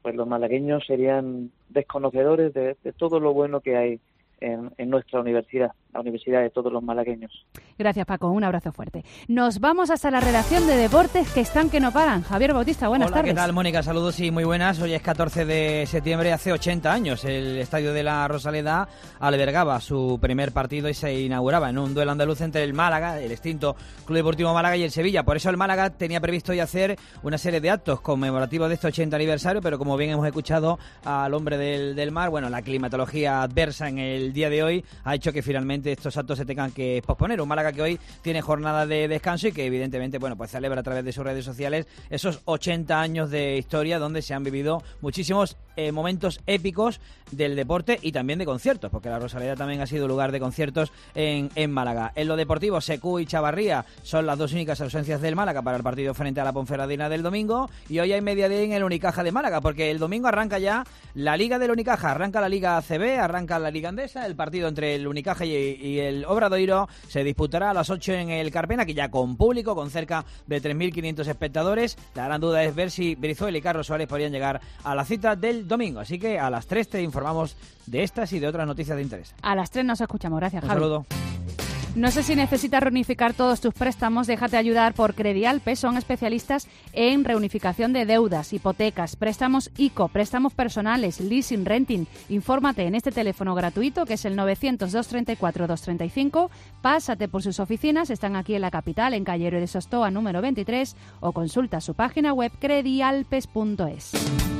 pues los malagueños serían desconocedores de, de todo lo bueno que hay en, en nuestra universidad, la universidad de todos los malagueños. Gracias, Paco, un abrazo fuerte. Nos vamos hasta la redacción de deportes que están que no paran. Javier Bautista, buenas Hola, tardes. ¿qué tal, Mónica? Saludos y muy buenas. Hoy es catorce de septiembre, hace ochenta años. El Estadio de la Rosaleda albergaba su primer partido y se inauguraba en un duelo andaluz entre el Málaga, el extinto Club Deportivo Málaga, y el Sevilla. Por eso el Málaga tenía previsto hoy hacer una serie de actos conmemorativos de este ochenta aniversario, pero como bien hemos escuchado al hombre del, del mar, bueno, la climatología adversa en el día de hoy ha hecho que finalmente estos actos se tengan que posponer. Un Málaga que hoy tiene jornada de descanso y que evidentemente, bueno, pues celebra a través de sus redes sociales esos ochenta años de historia donde se han vivido muchísimos eh, momentos épicos del deporte y también de conciertos, porque la Rosaleda también ha sido lugar de conciertos en, en Málaga. En lo deportivo, Secú y Chavarría son las dos únicas ausencias del Málaga para el partido frente a la Ponferradina del domingo, y hoy hay media día en el Unicaja de Málaga, porque el domingo arranca ya la Liga del Unicaja, arranca la Liga A C B, arranca la Liga Andesa, el partido entre el Unicaja y, y el Obradoiro se disputará a las ocho en el Carpena, que ya con público, con cerca de tres mil quinientos espectadores. La gran duda es ver si Brizuela y Carlos Suárez podrían llegar a la cita del domingo, así que a las tres te informamos de estas y de otras noticias de interés. A las tres nos escuchamos, gracias, Un Javi. saludo. No sé si necesitas reunificar todos tus préstamos, déjate ayudar por Credialpe. Son especialistas en reunificación de deudas, hipotecas, préstamos I C O, préstamos personales, leasing, renting. Infórmate en este teléfono gratuito que es el novecientos, doscientos treinta y cuatro, doscientos treinta y cinco. Pásate por sus oficinas, están aquí en la capital, en calle Héroe de Sostoa número veintitrés, o consulta su página web credialpes punto es.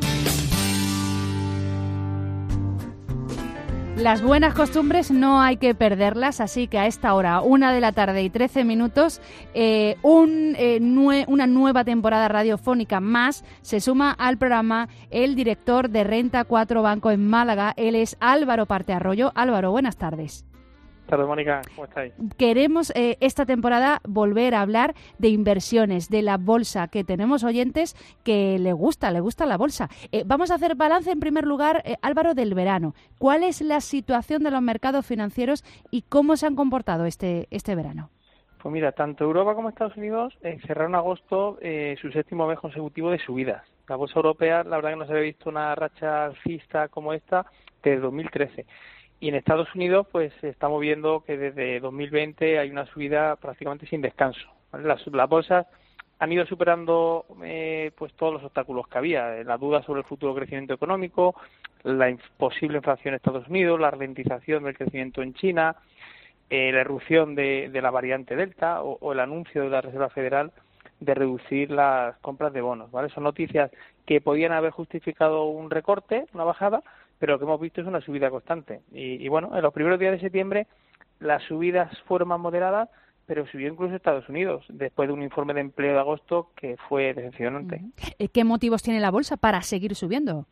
Las buenas costumbres no hay que perderlas, así que a esta hora, una de la tarde y trece minutos, eh, un, eh, nue- una nueva temporada radiofónica más se suma al programa el director de Renta cuatro Banco en Málaga. Él es Álvaro Partearroyo. Álvaro, buenas tardes. Buenas tardes, Mónica, ¿cómo estáis? Queremos eh, esta temporada volver a hablar de inversiones, de la bolsa, que tenemos oyentes que le gusta, le gusta la bolsa. Eh, vamos a hacer balance en primer lugar, eh, Álvaro, del verano. ¿Cuál es la situación de los mercados financieros y cómo se han comportado este, este verano? Pues mira, tanto Europa como Estados Unidos eh, cerraron agosto eh, su séptimo mes consecutivo de subidas. La bolsa europea, la verdad que no se había visto una racha alcista como esta desde dos mil trece. Y en Estados Unidos, pues estamos viendo que desde dos mil veinte hay una subida prácticamente sin descanso, ¿vale? Las, las bolsas han ido superando eh, pues todos los obstáculos que había, la duda sobre el futuro crecimiento económico, la inf- posible inflación en Estados Unidos, la ralentización del crecimiento en China, eh, la irrupción de, de la variante Delta o, o el anuncio de la Reserva Federal de reducir las compras de bonos, ¿vale? Son noticias que podían haber justificado un recorte, una bajada, pero lo que hemos visto es una subida constante. Y, y bueno, en los primeros días de septiembre las subidas fueron más moderadas, pero subió incluso Estados Unidos, después de un informe de empleo de agosto que fue decepcionante. ¿Qué motivos tiene la bolsa para seguir subiendo?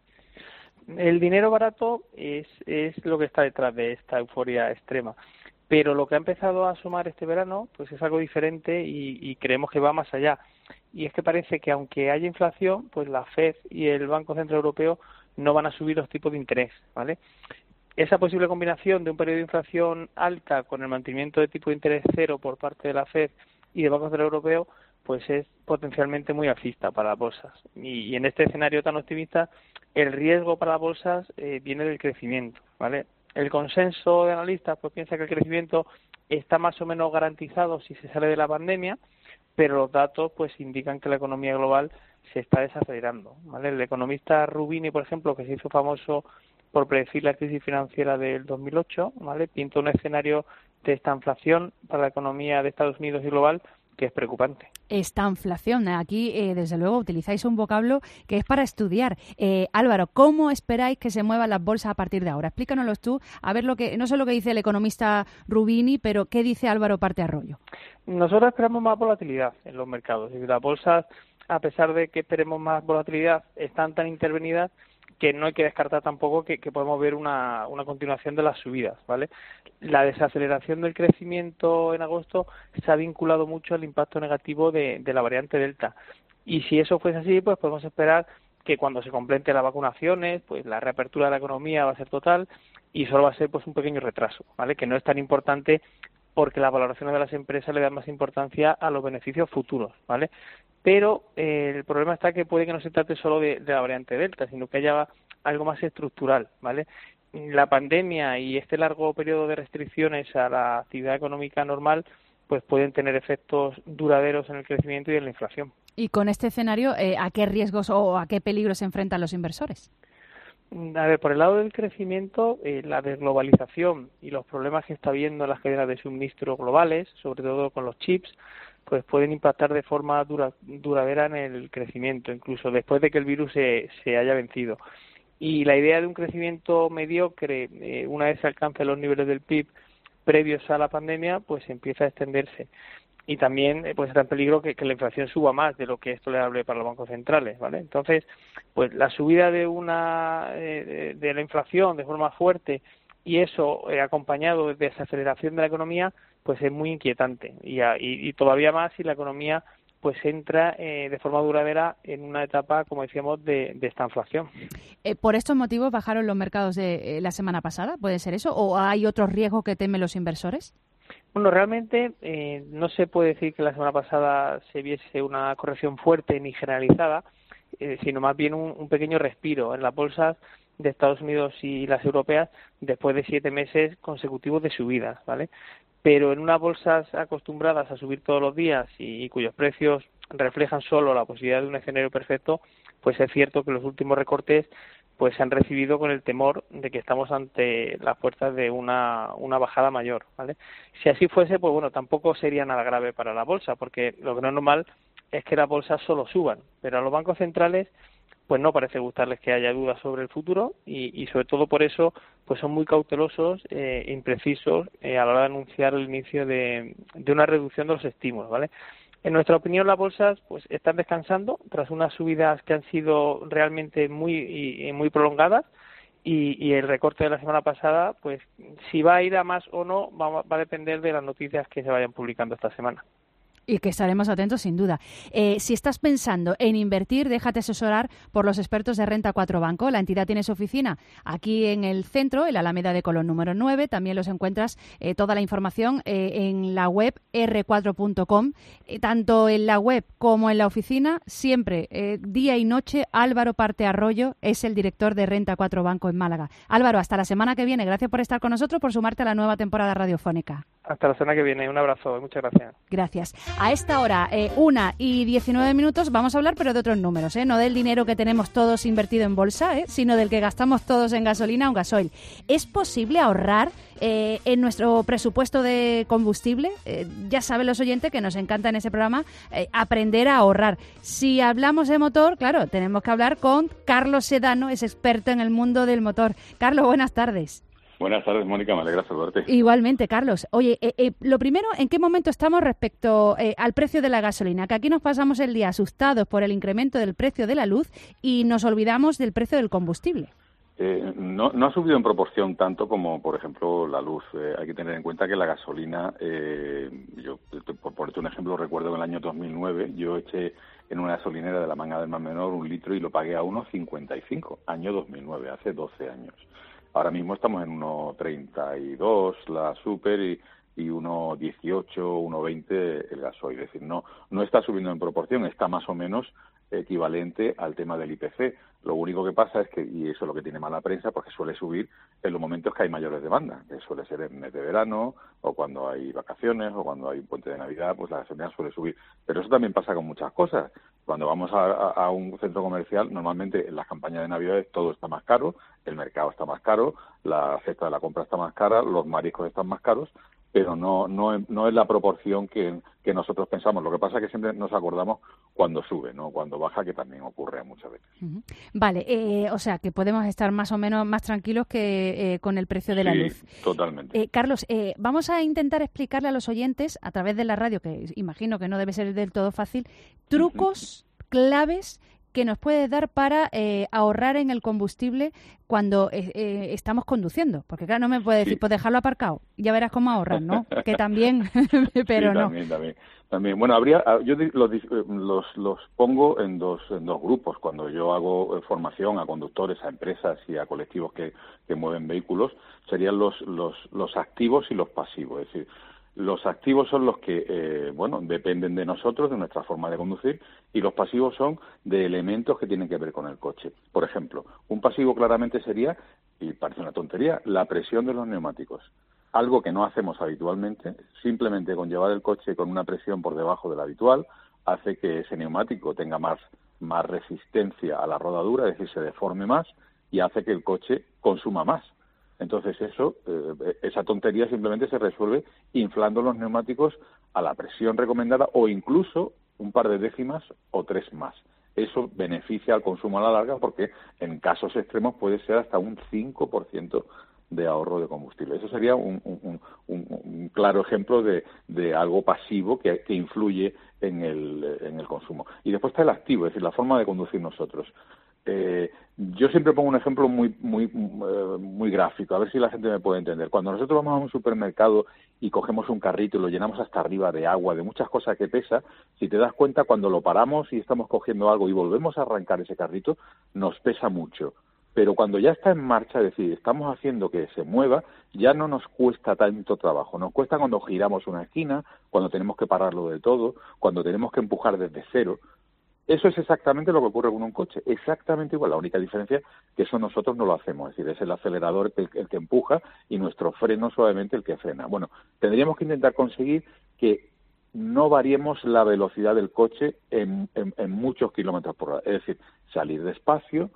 El dinero barato es, es lo que está detrás de esta euforia extrema. Pero lo que ha empezado a asomar este verano pues es algo diferente y, y creemos que va más allá. Y es que parece que aunque haya inflación, pues la Fed y el Banco Central Europeo no van a subir los tipos de interés, ¿vale? Esa posible combinación de un periodo de inflación alta con el mantenimiento de tipo de interés cero por parte de la Fed y del Banco Central Europeo, pues es potencialmente muy alcista para las bolsas. Y, y en este escenario tan optimista, el riesgo para las bolsas eh, viene del crecimiento, ¿vale? El consenso de analistas pues piensa que el crecimiento está más o menos garantizado si se sale de la pandemia, pero los datos pues indican que la economía global se está desacelerando, ¿vale? El economista Rubini, por ejemplo, que se hizo famoso por predecir la crisis financiera del dos mil ocho, ¿vale? Pinta un escenario de esta inflación para la economía de Estados Unidos y global que es preocupante. Esta inflación, aquí eh, desde luego utilizáis un vocablo que es para estudiar. Eh, Álvaro, ¿cómo esperáis que se muevan las bolsas a partir de ahora? Explícanoslo tú, a ver lo que, no sé lo que dice el economista Rubini, pero ¿qué dice Álvaro Partearroyo? Nosotros esperamos más volatilidad en los mercados. Y las bolsas, a pesar de que esperemos más volatilidad, están tan intervenidas que no hay que descartar tampoco que, que podemos ver una, una continuación de las subidas, ¿vale? La desaceleración del crecimiento en agosto se ha vinculado mucho al impacto negativo de, de la variante Delta. Y si eso fuese así, pues podemos esperar que cuando se completen las vacunaciones, pues la reapertura de la economía va a ser total y solo va a ser pues un pequeño retraso, ¿vale? Que no es tan importante porque las valoraciones de las empresas le dan más importancia a los beneficios futuros, ¿vale? Pero eh, el problema está que puede que no se trate solo de, de la variante Delta, sino que haya algo más estructural, ¿vale? La pandemia y este largo periodo de restricciones a la actividad económica normal pues pueden tener efectos duraderos en el crecimiento y en la inflación. Y con este escenario, eh, ¿a qué riesgos o a qué peligros se enfrentan los inversores? A ver, por el lado del crecimiento, eh, la desglobalización y los problemas que está habiendo en las cadenas de suministro globales, sobre todo con los chips, pues pueden impactar de forma dura, duradera en el crecimiento, incluso después de que el virus se, se haya vencido. Y la idea de un crecimiento mediocre, eh, una vez se alcance los niveles del P I B previos a la pandemia, pues empieza a extenderse. Y también eh, pues está en peligro que, que la inflación suba más de lo que es tolerable para los bancos centrales, ¿vale? Entonces, pues la subida de una eh, de, de la inflación de forma fuerte y eso eh, acompañado de desaceleración de la economía, pues es muy inquietante y, a, y, y todavía más si la economía pues entra eh, de forma duradera en una etapa, como decíamos, de, de esta inflación. Eh, ¿Por estos motivos bajaron los mercados de eh, la semana pasada? ¿Puede ser eso? ¿O hay otros riesgos que temen los inversores? Bueno, realmente eh, no se puede decir que la semana pasada se viese una corrección fuerte ni generalizada, eh, sino más bien un, un pequeño respiro en las bolsas de Estados Unidos y las europeas después de siete meses consecutivos de subidas, ¿vale? Pero en unas bolsas acostumbradas a subir todos los días y, y cuyos precios reflejan solo la posibilidad de un escenario perfecto, pues es cierto que los últimos recortes pues se han recibido con el temor de que estamos ante las puertas de una, una bajada mayor, ¿vale? Si así fuese, pues bueno, tampoco sería nada grave para la bolsa, porque lo que no es normal es que las bolsas solo suban, pero a los bancos centrales pues no parece gustarles que haya dudas sobre el futuro y, y sobre todo por eso pues son muy cautelosos e eh, imprecisos eh, a la hora de anunciar el inicio de, de una reducción de los estímulos, ¿vale? En nuestra opinión, las bolsas pues están descansando tras unas subidas que han sido realmente muy y, muy prolongadas y, y el recorte de la semana pasada, pues si va a ir a más o no va, va a depender de las noticias que se vayan publicando esta semana. Y que estaremos atentos sin duda. Eh, si estás pensando en invertir, déjate asesorar por los expertos de Renta cuatro Banco. La entidad tiene su oficina aquí en el centro, en la Alameda de Colón número nueve. También los encuentras eh, toda la información eh, en la web erre cuatro punto com. Eh, tanto en la web como en la oficina, siempre, eh, día y noche, Álvaro Parte Arroyo es el director de Renta cuatro Banco en Málaga. Álvaro, hasta la semana que viene. Gracias por estar con nosotros, por sumarte a la nueva temporada radiofónica. Hasta la semana que viene. Un abrazo y muchas gracias. Gracias. A esta hora, eh, una y diecinueve minutos, vamos a hablar pero de otros números, ¿eh? No del dinero que tenemos todos invertido en bolsa, ¿eh? Sino del que gastamos todos en gasolina o gasoil. ¿Es posible ahorrar eh, en nuestro presupuesto de combustible? Eh, ya saben los oyentes que nos encanta en ese programa eh, aprender a ahorrar. Si hablamos de motor, claro, tenemos que hablar con Carlos Sedano, es experto en el mundo del motor. Carlos, buenas tardes. Buenas tardes, Mónica, me alegra saludarte. Igualmente, Carlos. Oye, eh, eh, lo primero, ¿en qué momento estamos respecto eh, al precio de la gasolina? Que aquí nos pasamos el día asustados por el incremento del precio de la luz y nos olvidamos del precio del combustible. Eh, no, no ha subido en proporción tanto como, por ejemplo, la luz. Eh, hay que tener en cuenta que la gasolina, eh, yo por ponerte un ejemplo, recuerdo en el año dos mil nueve, yo eché en una gasolinera de la Manga del Mar Menor un litro y lo pagué a uno cincuenta y cinco, año dos mil nueve, hace doce años. Ahora mismo estamos en uno treinta y dos la super y, y uno dieciocho, uno veinte el gasoil. Es decir, no, no está subiendo en proporción, está más o menos equivalente al tema del I P C. Lo único que pasa es que, y eso es lo que tiene mala prensa, porque suele subir en los momentos que hay mayores demandas, que suele ser en el mes de verano, o cuando hay vacaciones, o cuando hay un puente de Navidad, pues la gasolina suele subir. Pero eso también pasa con muchas cosas. Cuando vamos a, a, a un centro comercial, normalmente en las campañas de Navidades todo está más caro, el mercado está más caro, la cesta de la compra está más cara, los mariscos están más caros, pero no no no es la proporción que, que nosotros pensamos. Lo que pasa es que siempre nos acordamos cuando sube, no cuando baja, que también ocurre muchas veces. Uh-huh. Vale, eh, o sea, que podemos estar más o menos más tranquilos que eh, con el precio de la sí, luz. Totalmente. Eh, Carlos, eh, vamos a intentar explicarle a los oyentes, a través de la radio, que imagino que no debe ser del todo fácil, trucos, uh-huh. claves que nos puedes dar para eh, ahorrar en el combustible cuando eh, eh, estamos conduciendo. Porque claro, no me puedes decir, sí. pues dejarlo aparcado, ya verás cómo ahorrar, ¿no? Que también, pero sí, no. También, también, también. Bueno, habría, yo los, los, los pongo en dos, en dos grupos. Cuando yo hago formación a conductores, a empresas y a colectivos que, que mueven vehículos, serían los, los, los activos y los pasivos. Es decir, Los activos son los que, eh, bueno, dependen de nosotros, de nuestra forma de conducir, y los pasivos son de elementos que tienen que ver con el coche. Por ejemplo, un pasivo claramente sería, y parece una tontería, la presión de los neumáticos. Algo que no hacemos habitualmente, simplemente con llevar el coche con una presión por debajo de la habitual, hace que ese neumático tenga más, más resistencia a la rodadura, es decir, se deforme más, y hace que el coche consuma más. Entonces eso, eh, esa tontería simplemente se resuelve inflando los neumáticos a la presión recomendada o incluso un par de décimas o tres más. Eso beneficia al consumo a la larga porque en casos extremos puede ser hasta un cinco por ciento de ahorro de combustible. Eso sería un, un, un, un claro ejemplo de, de algo pasivo que, que influye en el, en el consumo. Y después está el activo, es decir, la forma de conducir nosotros. Eh, yo siempre pongo un ejemplo muy muy muy gráfico, a ver si la gente me puede entender. Cuando nosotros vamos a un supermercado y cogemos un carrito y lo llenamos hasta arriba de agua, de muchas cosas que pesa, si te das cuenta, cuando lo paramos y estamos cogiendo algo y volvemos a arrancar ese carrito, nos pesa mucho. Pero cuando ya está en marcha, es decir, estamos haciendo que se mueva, ya no nos cuesta tanto trabajo. Nos cuesta cuando giramos una esquina, cuando tenemos que pararlo de todo, cuando tenemos que empujar desde cero. Eso es exactamente lo que ocurre con un coche, exactamente igual. La única diferencia es que eso nosotros no lo hacemos, es decir, es el acelerador el, el que empuja y nuestro freno suavemente el que frena. Bueno, tendríamos que intentar conseguir que no variemos la velocidad del coche en, en, en muchos kilómetros por hora, es decir, salir despacio,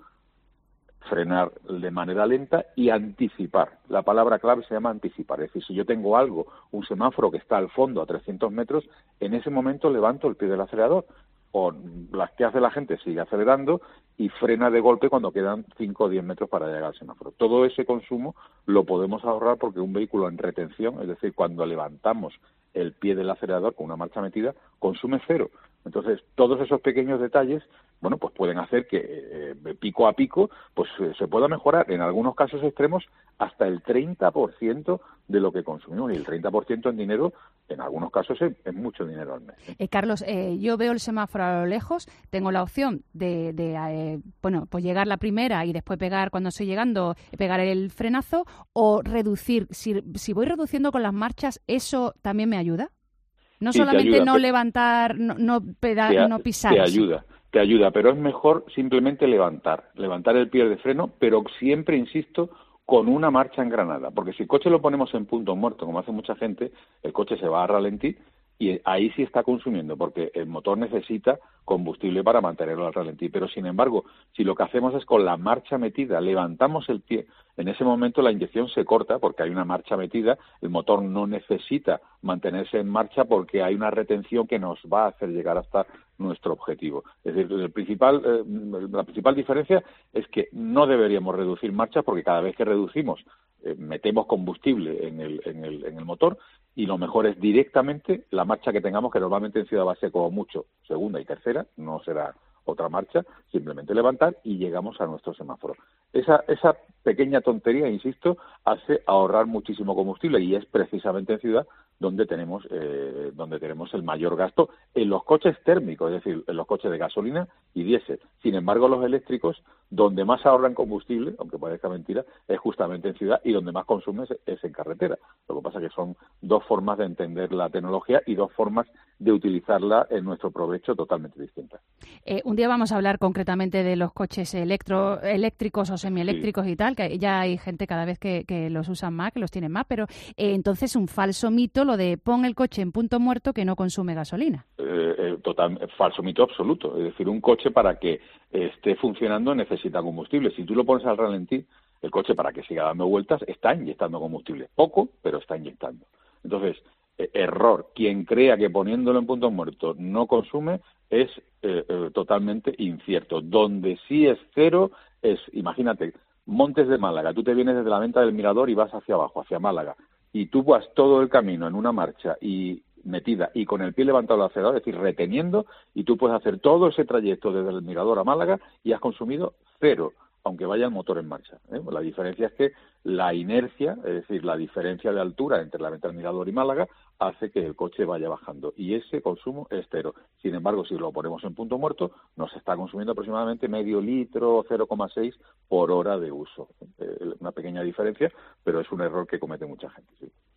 frenar de manera lenta y anticipar. La palabra clave se llama anticipar, es decir, si yo tengo algo, un semáforo que está al fondo a trescientos metros, en ese momento levanto el pie del acelerador, o las que hace la gente sigue acelerando y frena de golpe cuando quedan cinco o diez metros para llegar al semáforo. Todo ese consumo lo podemos ahorrar porque un vehículo en retención, es decir, cuando levantamos el pie del acelerador con una marcha metida, consume cero. Entonces, todos esos pequeños detalles, bueno, pues pueden hacer que eh, pico a pico, pues eh, se pueda mejorar en algunos casos extremos hasta el treinta por ciento de lo que consumimos. Y el treinta por ciento en dinero, en algunos casos es, es mucho dinero al mes. Eh, Carlos, eh, yo veo el semáforo a lo lejos, tengo la opción de, de eh, bueno, pues llegar la primera y después pegar, cuando estoy llegando, pegar el frenazo, o reducir. Si, si voy reduciendo con las marchas, ¿eso también me ayuda? No sí, solamente ayuda, no levantar, no, no, peda, te, no pisar. Te ayuda, te ayuda, pero es mejor simplemente levantar, levantar el pie de freno, pero siempre, insisto, con una marcha engranada, porque si el coche lo ponemos en punto muerto, como hace mucha gente, el coche se va a ralentí y ahí sí está consumiendo, porque el motor necesita combustible para mantenerlo al ralentí. Pero, sin embargo, si lo que hacemos es con la marcha metida, levantamos el pie, en ese momento la inyección se corta porque hay una marcha metida, el motor no necesita mantenerse en marcha porque hay una retención que nos va a hacer llegar hasta nuestro objetivo. Es decir, el principal, eh, la principal diferencia es que no deberíamos reducir marchas porque cada vez que reducimos eh, metemos combustible en el, en el, en el motor, y lo mejor es directamente la marcha que tengamos, que normalmente en ciudad va a ser como mucho segunda y tercera, no será otra marcha, simplemente levantar y llegamos a nuestro semáforo. Esa, esa pequeña tontería, insisto, hace ahorrar muchísimo combustible y es precisamente en ciudad donde tenemos eh, donde tenemos el mayor gasto en los coches térmicos, es decir, en los coches de gasolina y diésel. Sin embargo, los eléctricos, donde más ahorran combustible, aunque parezca mentira, es justamente en ciudad, y donde más consume es, es en carretera. Lo que pasa es que son dos formas de entender la tecnología y dos formas de utilizarla en nuestro provecho totalmente distintas. Eh, un día vamos a hablar concretamente de los coches electro, eléctricos o semieléctricos sí. y tal, que ya hay gente cada vez que, que los usan más, que los tienen más, pero eh, entonces un falso mito lo de pon el coche en punto muerto que no consume gasolina. Eh, eh, total, falso mito absoluto. Es decir, un coche para que esté funcionando necesita combustible. Si tú lo pones al ralentí, el coche para que siga dando vueltas está inyectando combustible. Poco, pero está inyectando. Entonces, eh, error. Quien crea que poniéndolo en punto muerto no consume es eh, eh, totalmente incierto. Donde sí es cero es, imagínate, Montes de Málaga. Tú te vienes desde la venta del Mirador y vas hacia abajo, hacia Málaga. Y tú vas todo el camino en una marcha y metida y con el pie levantado al acelerador, es decir, reteniendo, y tú puedes hacer todo ese trayecto desde el Mirador a Málaga y has consumido cero, aunque vaya el motor en marcha. ¿eh? La diferencia es que la inercia, es decir, la diferencia de altura entre la venta del Mirador y Málaga, hace que el coche vaya bajando, y ese consumo es cero. Sin embargo, si lo ponemos en punto muerto, nos está consumiendo aproximadamente medio litro, cero coma seis por hora de uso. Eh, una pequeña diferencia, pero es un error que comete mucha gente, sí.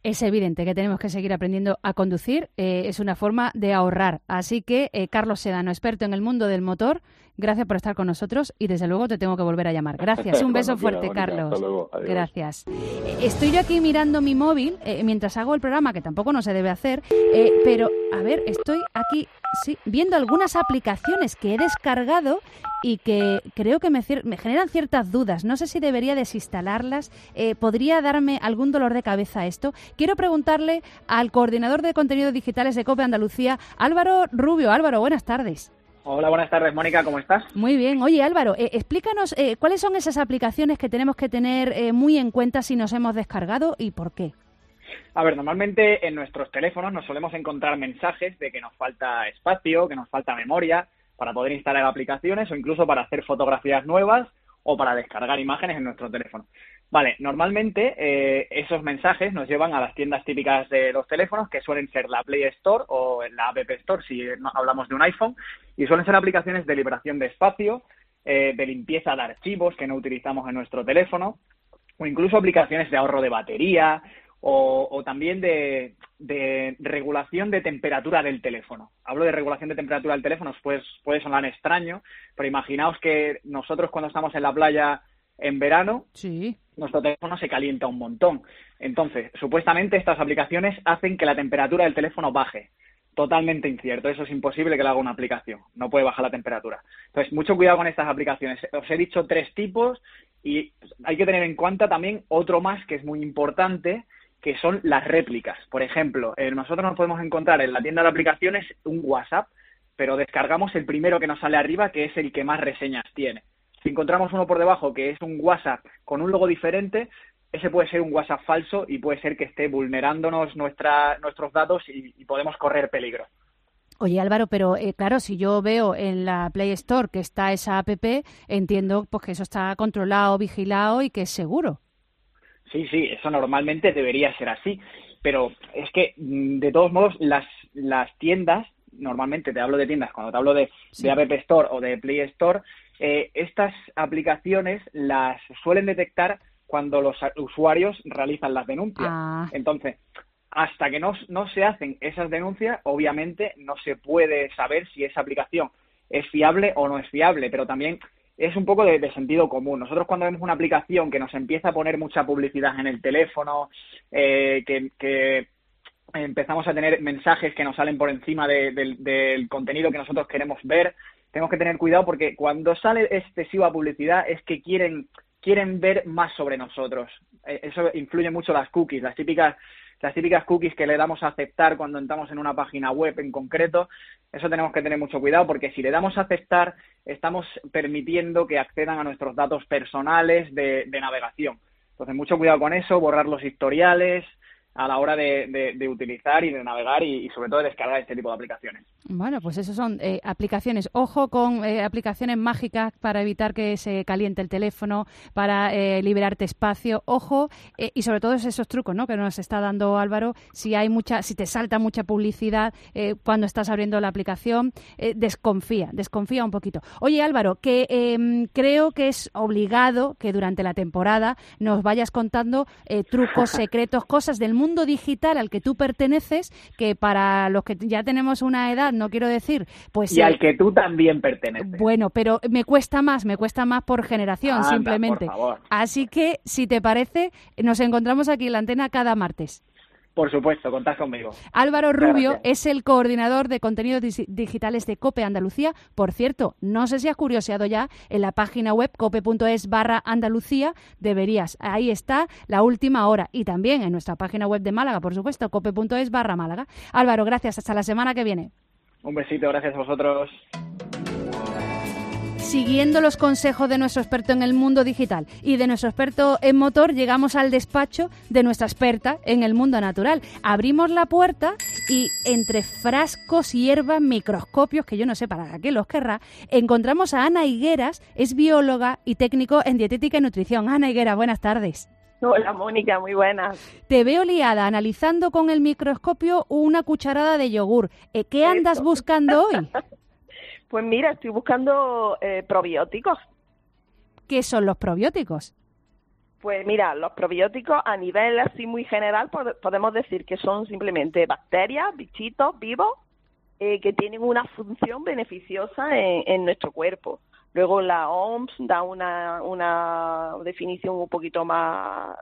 Es evidente que tenemos que seguir aprendiendo a conducir, eh, es una forma de ahorrar. Así que, eh, Carlos Sedano, experto en el mundo del motor, gracias por estar con nosotros y desde luego te tengo que volver a llamar. Gracias, un beso fuerte, quiera, Carlos. Hasta luego. Adiós. Gracias. Eh, estoy yo aquí mirando mi móvil eh, mientras hago el programa, que tampoco no se debe hacer, eh, pero a ver, estoy aquí sí, viendo algunas aplicaciones que he descargado y que creo que me, me generan ciertas dudas. No sé si debería desinstalarlas. Eh, ¿Podría darme algún dolor de cabeza esto? Quiero preguntarle al coordinador de contenidos digitales de COPE Andalucía, Álvaro Rubio. Álvaro, buenas tardes. Hola, buenas tardes, Mónica, ¿cómo estás? Muy bien. Oye, Álvaro, eh, explícanos eh, cuáles son esas aplicaciones que tenemos que tener eh, muy en cuenta si nos hemos descargado y por qué. A ver, normalmente en nuestros teléfonos nos solemos encontrar mensajes de que nos falta espacio, que nos falta memoria para poder instalar aplicaciones o incluso para hacer fotografías nuevas o para descargar imágenes en nuestro teléfono. Vale, normalmente eh, esos mensajes nos llevan a las tiendas típicas de los teléfonos, que suelen ser la Play Store o la App Store si hablamos de un iPhone, y suelen ser aplicaciones de liberación de espacio, eh, de limpieza de archivos que no utilizamos en nuestro teléfono, o incluso aplicaciones de ahorro de batería, o, o también de, de regulación de temperatura del teléfono. Hablo de regulación de temperatura del teléfono, pues puede sonar extraño, pero imaginaos que nosotros cuando estamos en la playa en verano, sí, nuestro teléfono se calienta un montón. Entonces, supuestamente estas aplicaciones hacen que la temperatura del teléfono baje. Totalmente incierto, eso es imposible que lo haga una aplicación, no puede bajar la temperatura. Entonces, mucho cuidado con estas aplicaciones. Os he dicho tres tipos y hay que tener en cuenta también otro más que es muy importante, que son las réplicas. Por ejemplo, eh, nosotros nos podemos encontrar en la tienda de aplicaciones un WhatsApp, pero descargamos el primero que nos sale arriba, que es el que más reseñas tiene. Si encontramos uno por debajo que es un WhatsApp con un logo diferente, ese puede ser un WhatsApp falso y puede ser que esté vulnerándonos nuestra, nuestros datos y, y podemos correr peligro. Oye, Álvaro, pero eh, claro, si yo veo en la Play Store que está esa app, entiendo pues que eso está controlado, vigilado y que es seguro. Sí, sí, eso normalmente debería ser así, pero es que de todos modos las, las tiendas, normalmente te hablo de tiendas, cuando te hablo de, sí. de App Store o de Play Store, eh, estas aplicaciones las suelen detectar cuando los usuarios realizan las denuncias. Ah. Entonces, hasta que no, no se hacen esas denuncias, obviamente no se puede saber si esa aplicación es fiable o no es fiable, pero también es un poco de, de sentido común. Nosotros cuando vemos una aplicación que nos empieza a poner mucha publicidad en el teléfono, eh, que, que empezamos a tener mensajes que nos salen por encima de, de, del contenido que nosotros queremos ver, tenemos que tener cuidado porque cuando sale excesiva publicidad es que quieren quieren ver más sobre nosotros. Eso influye mucho las cookies, las típicas las típicas cookies que le damos a aceptar cuando entramos en una página web en concreto. Eso tenemos que tener mucho cuidado porque si le damos a aceptar estamos permitiendo que accedan a nuestros datos personales de, de navegación. Entonces, mucho cuidado con eso, borrar los historiales a la hora de, de, de utilizar y de navegar y, y sobre todo de descargar este tipo de aplicaciones. Bueno, pues eso son eh, aplicaciones. Ojo con eh, aplicaciones mágicas para evitar que se caliente el teléfono, para eh, liberarte espacio. Ojo, eh, y sobre todo esos trucos, ¿no?, que nos está dando Álvaro. Si hay mucha, si te salta mucha publicidad eh, cuando estás abriendo la aplicación, eh, desconfía, desconfía un poquito. Oye, Álvaro, que eh, creo que es obligado que durante la temporada nos vayas contando eh, trucos, secretos, cosas del mundo mundo digital al que tú perteneces, que para los que ya tenemos una edad, no quiero decir, pues... Y eh, al que tú también perteneces. Bueno, pero me cuesta más, me cuesta más por generación, Anda, simplemente. Por favor. Así que, si te parece, nos encontramos aquí en la antena cada martes. Por supuesto, contad conmigo. Álvaro Rubio Gracias. Es el coordinador de contenidos digitales de COPE Andalucía. Por cierto, no sé si has curioseado ya en la página web cope.es barra Andalucía. Deberías. Ahí está la última hora. Y también en nuestra página web de Málaga, por supuesto, cope.es barra Málaga. Álvaro, gracias. Hasta la semana que viene. Un besito. Gracias a vosotros. Siguiendo los consejos de nuestro experto en el mundo digital y de nuestro experto en motor, llegamos al despacho de nuestra experta en el mundo natural. Abrimos la puerta y entre frascos, hierbas, microscopios, que yo no sé para qué los querrá, encontramos a Ana Higueras, es bióloga y técnico en dietética y nutrición. Ana Higueras, buenas tardes. Hola, Mónica, muy buenas. Te veo liada analizando con el microscopio una cucharada de yogur. ¿Qué andas Eso. buscando hoy? Pues mira, estoy buscando eh, probióticos. ¿Qué son los probióticos? Pues mira, los probióticos a nivel así muy general podemos decir que son simplemente bacterias, bichitos vivos eh, que tienen una función beneficiosa en, en nuestro cuerpo. Luego la O M S da una, una definición un poquito más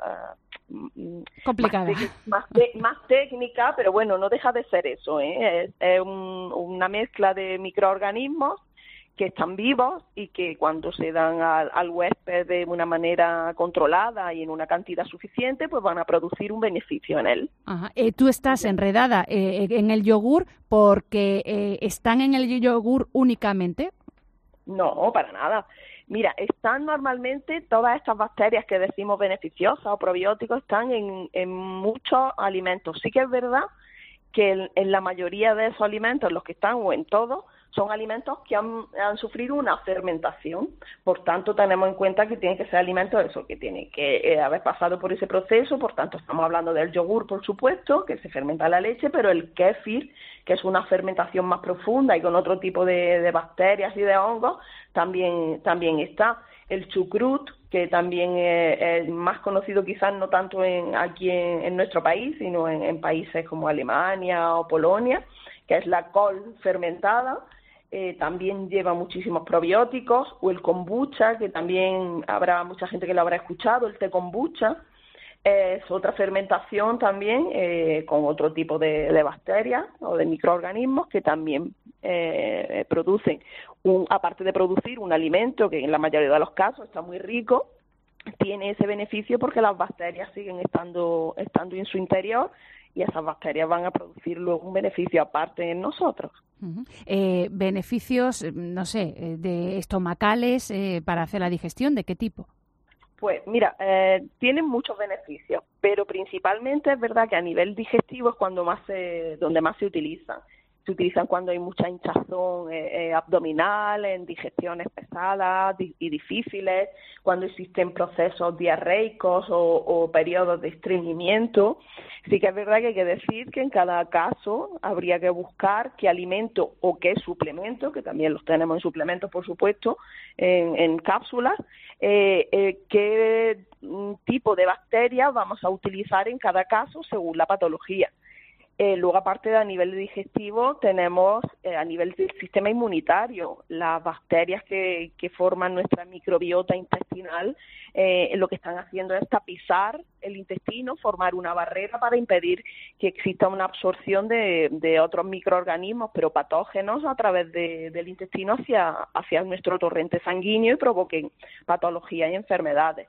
complicada, más, más, te, más técnica, pero bueno, no deja de ser eso, ¿eh? Es, es un, una mezcla de microorganismos que están vivos y que cuando se dan al, al huésped de una manera controlada y en una cantidad suficiente, pues van a producir un beneficio en él. Ajá. Eh, tú estás enredada eh, en el yogur porque eh, están en el yogur únicamente. No, para nada. Mira, están normalmente todas estas bacterias que decimos beneficiosas o probióticos están en, en muchos alimentos. Sí que es verdad que en, en la mayoría de esos alimentos, los que están o en todos, son alimentos que han, han sufrido una fermentación. Por tanto, tenemos en cuenta que tienen que ser alimentos eso, que tienen que eh, haber pasado por ese proceso. Por tanto, estamos hablando del yogur, por supuesto, que se fermenta la leche, pero el kéfir, que es una fermentación más profunda y con otro tipo de, de bacterias y de hongos, también, también está. El chucrut, que también es, es más conocido quizás no tanto en, aquí en, en nuestro país, sino en, en países como Alemania o Polonia, que es la col fermentada. Eh, también lleva muchísimos probióticos, o el kombucha, que también habrá mucha gente que lo habrá escuchado, el té kombucha, eh, es otra fermentación también eh, con otro tipo de, de bacterias o de microorganismos que también eh, producen, un, aparte de producir un alimento que en la mayoría de los casos está muy rico, tiene ese beneficio porque las bacterias siguen estando, estando en su interior y esas bacterias van a producir luego un beneficio aparte en nosotros. Uh-huh. Eh, beneficios, no sé, de estomacales eh, para hacer la digestión, ¿de qué tipo? Pues mira, eh, tienen muchos beneficios, pero principalmente es verdad que a nivel digestivo es cuando más se, donde más se utilizan. Se utilizan cuando hay mucha hinchazón eh, eh, abdominal, en digestiones pesadas di- y difíciles, cuando existen procesos diarreicos o, o periodos de estreñimiento. Sí que es verdad que hay que decir que en cada caso habría que buscar qué alimento o qué suplemento, que también los tenemos en suplementos, por supuesto, en, en cápsulas, eh, eh, qué tipo de bacterias vamos a utilizar en cada caso según la patología. Eh, luego, aparte de a nivel digestivo, tenemos eh, a nivel del sistema inmunitario las bacterias que, que forman nuestra microbiota intestinal. Eh, lo que están haciendo es tapizar el intestino, formar una barrera para impedir que exista una absorción de, de otros microorganismos, pero patógenos, a través de, del intestino hacia, hacia nuestro torrente sanguíneo y provoquen patologías y enfermedades.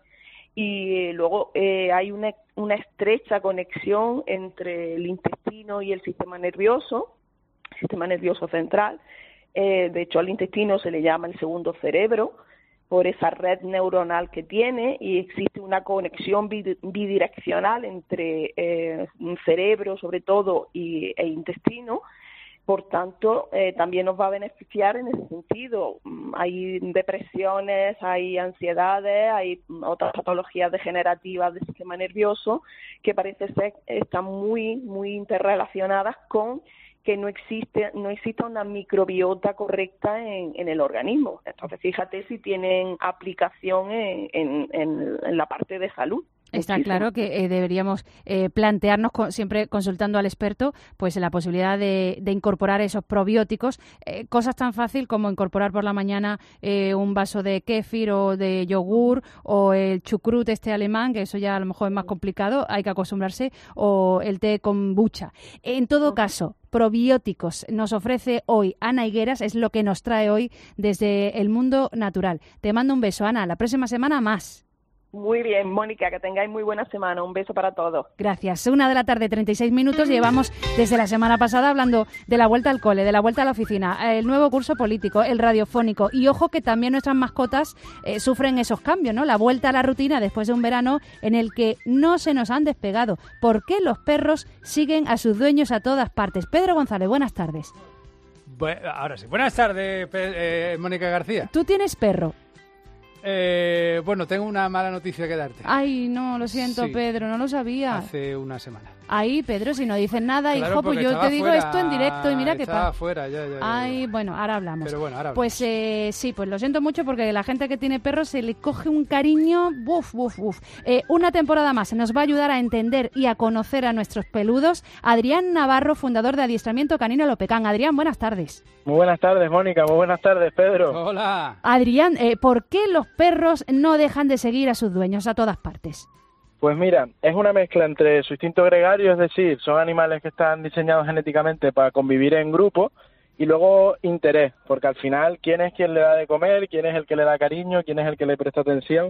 Y luego eh, hay una, una estrecha conexión entre el intestino y el sistema nervioso, el sistema nervioso central. Eh, de hecho, al intestino se le llama el segundo cerebro por esa red neuronal que tiene, y existe una conexión bidireccional entre eh, un cerebro, sobre todo, y, e intestino. Por tanto, eh, también nos va a beneficiar en ese sentido. Hay depresiones, hay ansiedades, hay otras patologías degenerativas del sistema nervioso que parece ser están muy, muy interrelacionadas con que no existe no exista una microbiota correcta en, en el organismo. Entonces, fíjate si tienen aplicación en, en, en, en la parte de salud. Está claro que eh, deberíamos eh, plantearnos, con, siempre consultando al experto, pues la posibilidad de, de incorporar esos probióticos, eh, cosas tan fácil como incorporar por la mañana eh, un vaso de kéfir o de yogur, o el chucrut este alemán, que eso ya a lo mejor es más complicado, hay que acostumbrarse, o el té kombucha. En todo caso, probióticos nos ofrece hoy Ana Higueras, es lo que nos trae hoy desde el mundo natural. Te mando un beso, Ana, la próxima semana más. Muy bien, Mónica, que tengáis muy buena semana. Un beso para todos. Gracias. Una de la tarde, treinta y seis minutos. Llevamos desde la semana pasada hablando de la vuelta al cole, de la vuelta a la oficina, el nuevo curso político, el radiofónico. Y ojo que también nuestras mascotas eh, sufren esos cambios, ¿no? La vuelta a la rutina después de un verano en el que no se nos han despegado. ¿Por qué los perros siguen a sus dueños a todas partes? Pedro González, buenas tardes. Bu- ahora sí. Buenas tardes, Pe- eh, Mónica García. ¿Tú tienes perro? Eh, bueno, tengo una mala noticia que darte. Ay, no, lo siento, Sí. Pedro, no lo sabía. Hace una semana. Ahí, Pedro, si no dicen nada, Claro, hijo, pues yo te digo fuera, esto en directo y mira qué estaba pasa. fuera, ya, ya, ya, Ay, ya. bueno, ahora hablamos. Pero bueno, ahora hablamos. Pues eh, sí, pues lo siento mucho porque la gente que tiene perros se le coge un cariño, buf, buf, buf. Eh, una temporada más nos va a ayudar a entender y a conocer a nuestros peludos. Adrián Navarro, fundador de Adiestramiento Canino Lopecán. Adrián, buenas tardes. Muy buenas tardes, Mónica. Muy buenas tardes, Pedro. Hola. Adrián, eh, ¿por qué los perros no dejan de seguir a sus dueños a todas partes? Pues mira, es una mezcla entre su instinto gregario, es decir, son animales que están diseñados genéticamente para convivir en grupo, y luego interés, porque al final, ¿quién es quien le da de comer? ¿Quién es el que le da cariño? ¿Quién es el que le presta atención?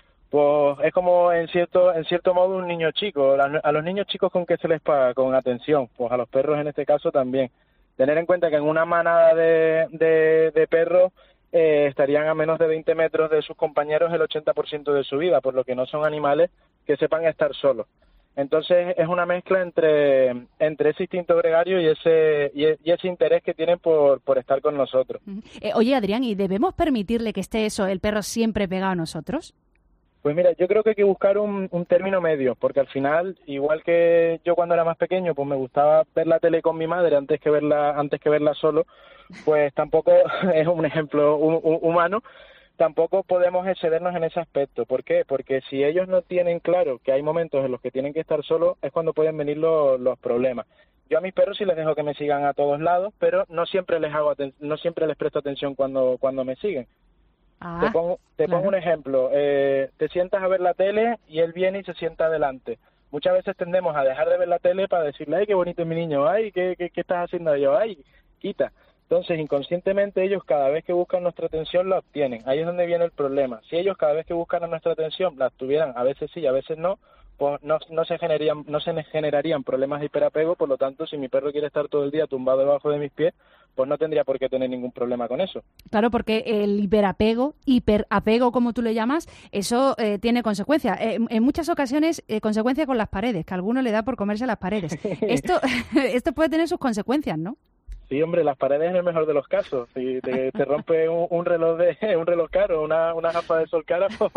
Pues es como en cierto en cierto modo un niño chico. A los niños chicos, ¿con qué se les paga? Con atención. Pues a los perros en este caso también. Tener en cuenta que en una manada de, de, de perros eh, estarían a menos de veinte metros de sus compañeros el ochenta por ciento de su vida, por lo que no son animales que sepan estar solos. Entonces es una mezcla entre entre ese instinto gregario y ese y, y ese interés que tienen por, por estar con nosotros. Eh, oye, Adrián, ¿y debemos permitirle que esté eso, el perro siempre pegado a nosotros? Pues mira, yo creo que hay que buscar un, un término medio, porque al final, igual que yo cuando era más pequeño, pues me gustaba ver la tele con mi madre antes que verla antes que verla solo, pues tampoco es un ejemplo un, un, humano, tampoco podemos excedernos en ese aspecto. ¿Por qué? Porque si ellos no tienen claro que hay momentos en los que tienen que estar solos, es cuando pueden venir los, los problemas. Yo a mis perros sí les dejo que me sigan a todos lados, pero no siempre les hago aten- no siempre les presto atención cuando cuando me siguen. Ah, te pongo, te claro. pongo un ejemplo. Eh, te sientas a ver la tele y él viene y se sienta adelante. Muchas veces tendemos a dejar de ver la tele para decirle, ay, qué bonito es mi niño, ay, ¿qué, qué, qué estás haciendo? Y yo, ay, quita. Entonces, inconscientemente, ellos cada vez que buscan nuestra atención la obtienen. Ahí es donde viene el problema. Si ellos cada vez que buscan nuestra atención la tuvieran, a veces sí, a veces no, pues no, no se generarían, no se generarían problemas de hiperapego. Por lo tanto, si mi perro quiere estar todo el día tumbado debajo de mis pies, pues no tendría por qué tener ningún problema con eso. Claro, porque el hiperapego, hiperapego como tú le llamas, eso eh, tiene consecuencias. Eh, en muchas ocasiones, eh, consecuencias con las paredes, que a alguno le da por comerse las paredes. Esto, esto puede tener sus consecuencias, ¿no? Sí, hombre, las paredes en el mejor de los casos. Si te, te rompe un, un reloj de un reloj caro, una, una gafas de sol cara, pues,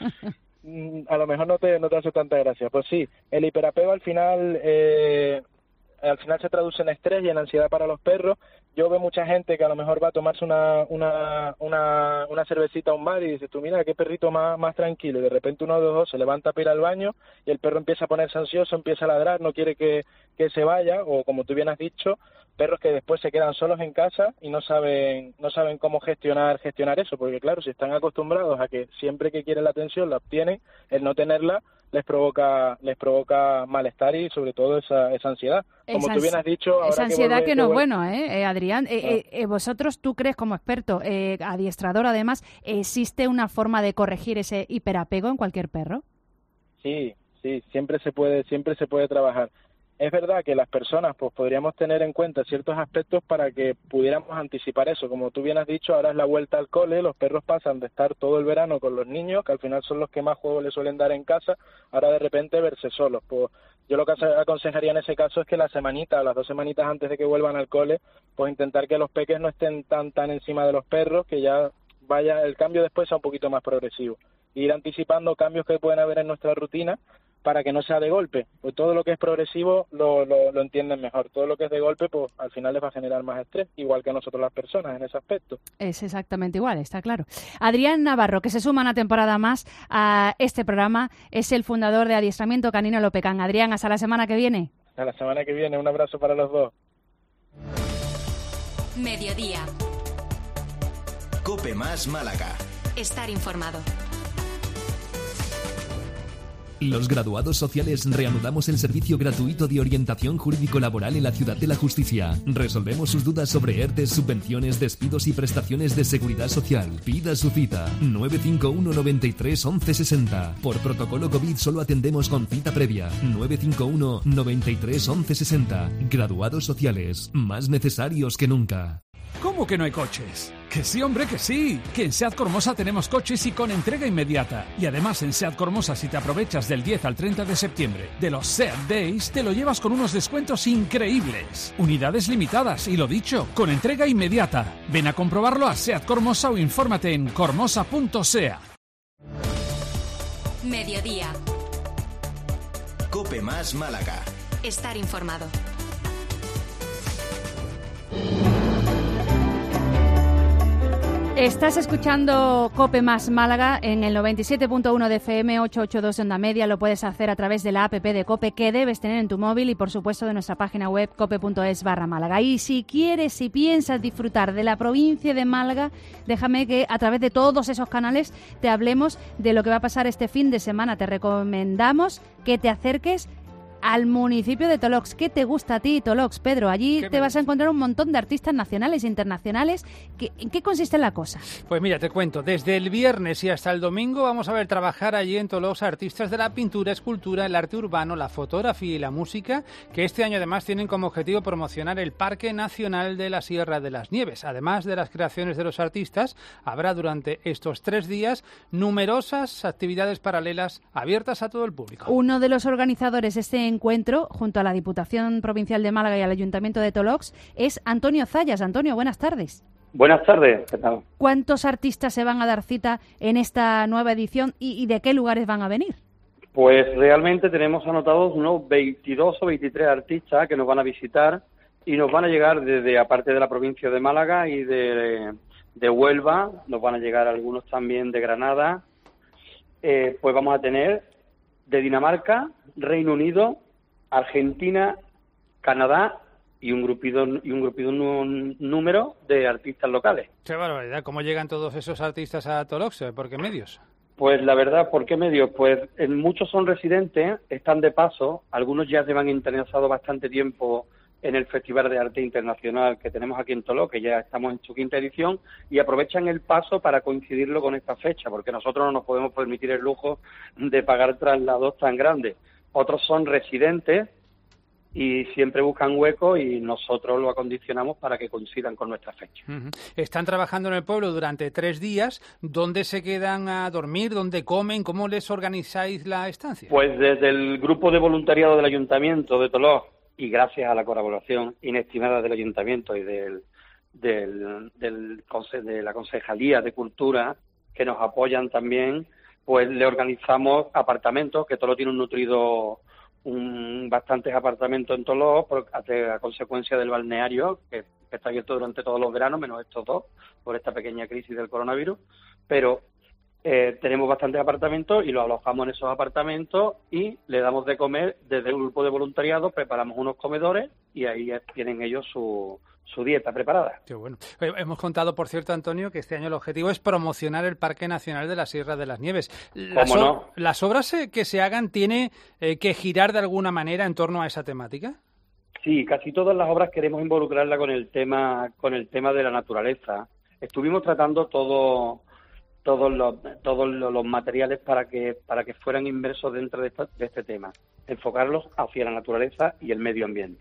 a lo mejor no te, no te hace tanta gracia. Pues sí, el hiperapego al final eh, al final se traduce en estrés y en ansiedad para los perros. Yo veo mucha gente que a lo mejor va a tomarse una una una, una cervecita a un bar y dices tú, mira, qué perrito más, más tranquilo, y de repente uno de los dos se levanta para ir al baño y el perro empieza a ponerse ansioso, empieza a ladrar, no quiere que, que se vaya, o como tú bien has dicho, perros que después se quedan solos en casa y no saben no saben cómo gestionar gestionar eso, porque claro, si están acostumbrados a que siempre que quieren la atención la obtienen, el no tenerla les provoca les provoca malestar y sobre todo esa, esa ansiedad. Como Esa tú bien has dicho, ahora esa ansiedad que, vuelve, que no es que vuelve- bueno, ¿eh, eh, Adrián? Eh, Ah. eh, eh, vosotros, tú crees como experto, eh, adiestrador además, ¿existe una forma de corregir ese hiperapego en cualquier perro? Sí, sí, siempre se puede, siempre se puede trabajar. Es verdad que las personas pues podríamos tener en cuenta ciertos aspectos para que pudiéramos anticipar eso. Como tú bien has dicho, ahora es la vuelta al cole, los perros pasan de estar todo el verano con los niños, que al final son los que más juego les suelen dar en casa, ahora de repente verse solos. Pues yo lo que aconsejaría en ese caso es que la semanita, las dos semanitas antes de que vuelvan al cole, pues intentar que los peques no estén tan tan encima de los perros, que ya vaya el cambio después sea un poquito más progresivo. Ir anticipando cambios que pueden haber en nuestra rutina para que no sea de golpe, pues todo lo que es progresivo lo, lo, lo entienden mejor, todo lo que es de golpe pues al final les va a generar más estrés, igual que a nosotros las personas en ese aspecto. Es exactamente igual, está claro. Adrián Navarro, que se suma una temporada más a este programa, es el fundador de Adiestramiento Canino Lopecán. Adrián, hasta la semana que viene. A la semana que viene, un abrazo para los dos. Mediodía. Cope Más Málaga. Estar informado. Los graduados sociales reanudamos el servicio gratuito de orientación jurídico-laboral en la Ciudad de la Justicia. Resolvemos sus dudas sobre E R T E S, subvenciones, despidos y prestaciones de seguridad social. Pida su cita. nueve cinco uno, noventa y tres, once sesenta. Por protocolo COVID solo atendemos con cita previa. nueve cinco uno, noventa y tres, once sesenta. Graduados sociales, más necesarios que nunca. ¿Cómo que no hay coches? Que sí, hombre, que sí. Que en SEAT Cormosa tenemos coches y con entrega inmediata. Y además en SEAT Cormosa, si te aprovechas del diez al treinta de septiembre de los SEAT Days, te lo llevas con unos descuentos increíbles. Unidades limitadas y lo dicho, con entrega inmediata. Ven a comprobarlo a SEAT Cormosa o infórmate en cormosa punto sea. Mediodía. Cope Más Málaga. Estar informado. Estás escuchando COPE más Málaga en el noventa y siete punto uno de F M, ochocientos ochenta y dos Onda Media. Lo puedes hacer a través de la app de COPE que debes tener en tu móvil y, por supuesto, de nuestra página web cope punto es barra Málaga. Y si quieres, si piensas disfrutar de la provincia de Málaga, déjame que a través de todos esos canales te hablemos de lo que va a pasar este fin de semana. Te recomendamos que te acerques al municipio de Tolox. ¿Qué te gusta a ti, Tolox, Pedro? Allí te vas a encontrar un montón de artistas nacionales e internacionales. ¿Qué, ¿En qué consiste la cosa? Pues mira, te cuento. Desde el viernes y hasta el domingo vamos a ver trabajar allí en Tolox artistas de la pintura, escultura, el arte urbano, la fotografía y la música, que este año además tienen como objetivo promocionar el Parque Nacional de la Sierra de las Nieves. Además de las creaciones de los artistas, habrá durante estos tres días numerosas actividades paralelas abiertas a todo el público. Uno de los organizadores de este encuentro, junto a la Diputación Provincial de Málaga y al Ayuntamiento de Tolox, es Antonio Zayas. Antonio, buenas tardes. Buenas tardes, ¿qué tal? ¿Cuántos artistas se van a dar cita en esta nueva edición y, y de qué lugares van a venir? Pues realmente tenemos anotados unos veintidós o veintitrés artistas que nos van a visitar y nos van a llegar desde, aparte de la provincia de Málaga y de, de Huelva, nos van a llegar algunos también de Granada. Eh, pues vamos a tener de Dinamarca, Reino Unido, Argentina, Canadá y un grupito y un grupito un número de artistas locales. Qué barbaridad. ¿Cómo llegan todos esos artistas a Tolox? ¿Por qué medios? Pues la verdad, ¿por qué medios? Pues en muchos son residentes, están de paso, algunos ya llevan interesados bastante tiempo en el Festival de Arte Internacional que tenemos aquí en Tolox, que ya estamos en su quinta edición, y aprovechan el paso para coincidirlo con esta fecha, porque nosotros no nos podemos permitir el lujo de pagar traslados tan grandes. Otros son residentes y siempre buscan hueco y nosotros lo acondicionamos para que coincidan con nuestra fecha. Uh-huh. Están trabajando en el pueblo durante tres días. ¿Dónde se quedan a dormir? ¿Dónde comen? ¿Cómo les organizáis la estancia? Pues desde el grupo de voluntariado del Ayuntamiento de Tolox, y gracias a la colaboración inestimada del Ayuntamiento y del, del, del de la Concejalía de Cultura, que nos apoyan también, pues le organizamos apartamentos, que Tolox tiene un nutrido, un, bastantes apartamentos en Tolox, por, a, a consecuencia del balneario, que, que está abierto durante todos los veranos, menos estos dos, por esta pequeña crisis del coronavirus, pero eh, tenemos bastantes apartamentos y los alojamos en esos apartamentos y le damos de comer desde el grupo de voluntariado, preparamos unos comedores y ahí tienen ellos su... su dieta preparada. Qué bueno. Hemos contado, por cierto, Antonio, que este año el objetivo es promocionar el Parque Nacional de la Sierra de las Nieves. Las, ¿Cómo no? ¿Las obras que se hagan tiene eh, que girar de alguna manera en torno a esa temática? Sí, casi todas las obras queremos involucrarla con el tema con el tema de la naturaleza. Estuvimos tratando todo todos los todos los materiales para que para que fueran inmersos dentro de, esta, de este tema, enfocarlos hacia la naturaleza y el medio ambiente.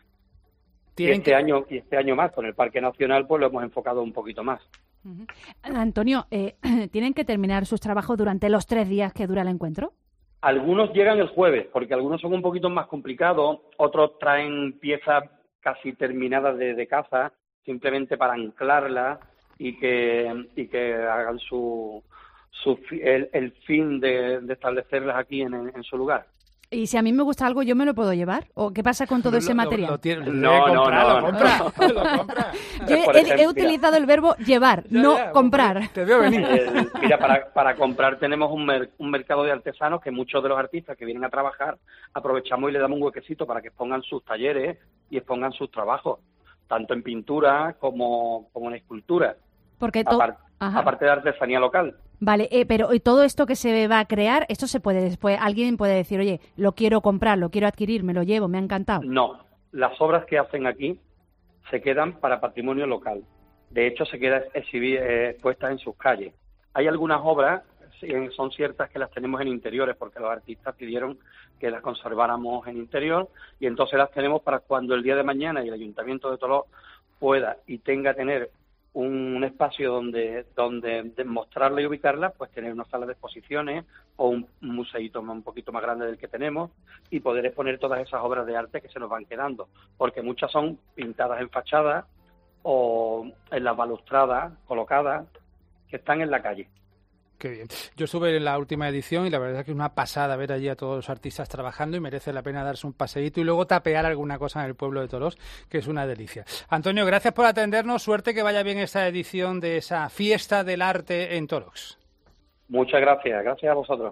Y este que... año y este año más con el Parque Nacional pues lo hemos enfocado un poquito más. Uh-huh. Antonio, eh, ¿tienen que terminar sus trabajos durante los tres días que dura el encuentro? Algunos llegan el jueves, porque algunos son un poquito más complicados, otros traen piezas casi terminadas de, de caza, simplemente para anclarlas y que y que hagan su, su el, el fin de, de establecerlas aquí en, en su lugar. ¿Y si a mí me gusta algo, yo me lo puedo llevar? ¿O qué pasa con todo lo, ese material? Lo, lo tiene, no, no, comprar, no, lo compra, no. Lo compra. Yo he, ejemplo, he utilizado el verbo llevar, ya, no ya, comprar. Te veo venir. Eh, mira, para, para comprar tenemos un, mer, un mercado de artesanos que muchos de los artistas que vienen a trabajar aprovechamos y le damos un huequecito para que expongan sus talleres y expongan sus trabajos, tanto en pintura como, como en escultura. Porque to- Apart, aparte de artesanía local. Vale, eh, pero ¿y todo esto que se va a crear, esto se puede después, alguien puede decir, oye, lo quiero comprar, lo quiero adquirir, me lo llevo, me ha encantado? No, las obras que hacen aquí se quedan para patrimonio local. De hecho, se quedan exhibir, eh, expuestas en sus calles. Hay algunas obras, son ciertas que las tenemos en interiores, porque los artistas pidieron que las conserváramos en interior, y entonces las tenemos para cuando el día de mañana y el Ayuntamiento de Tolox pueda y tenga tener un espacio donde donde mostrarla y ubicarla, pues tener una sala de exposiciones o un museíto un poquito más grande del que tenemos y poder exponer todas esas obras de arte que se nos van quedando, porque muchas son pintadas en fachadas o en las balustradas colocadas que están en la calle. Qué bien. Yo estuve en la última edición y la verdad es que es una pasada ver allí a todos los artistas trabajando y merece la pena darse un paseíto y luego tapear alguna cosa en el pueblo de Tolós, que es una delicia. Antonio, gracias por atendernos. Suerte que vaya bien esta edición de esa fiesta del arte en Tolós. Muchas gracias. Gracias a vosotros.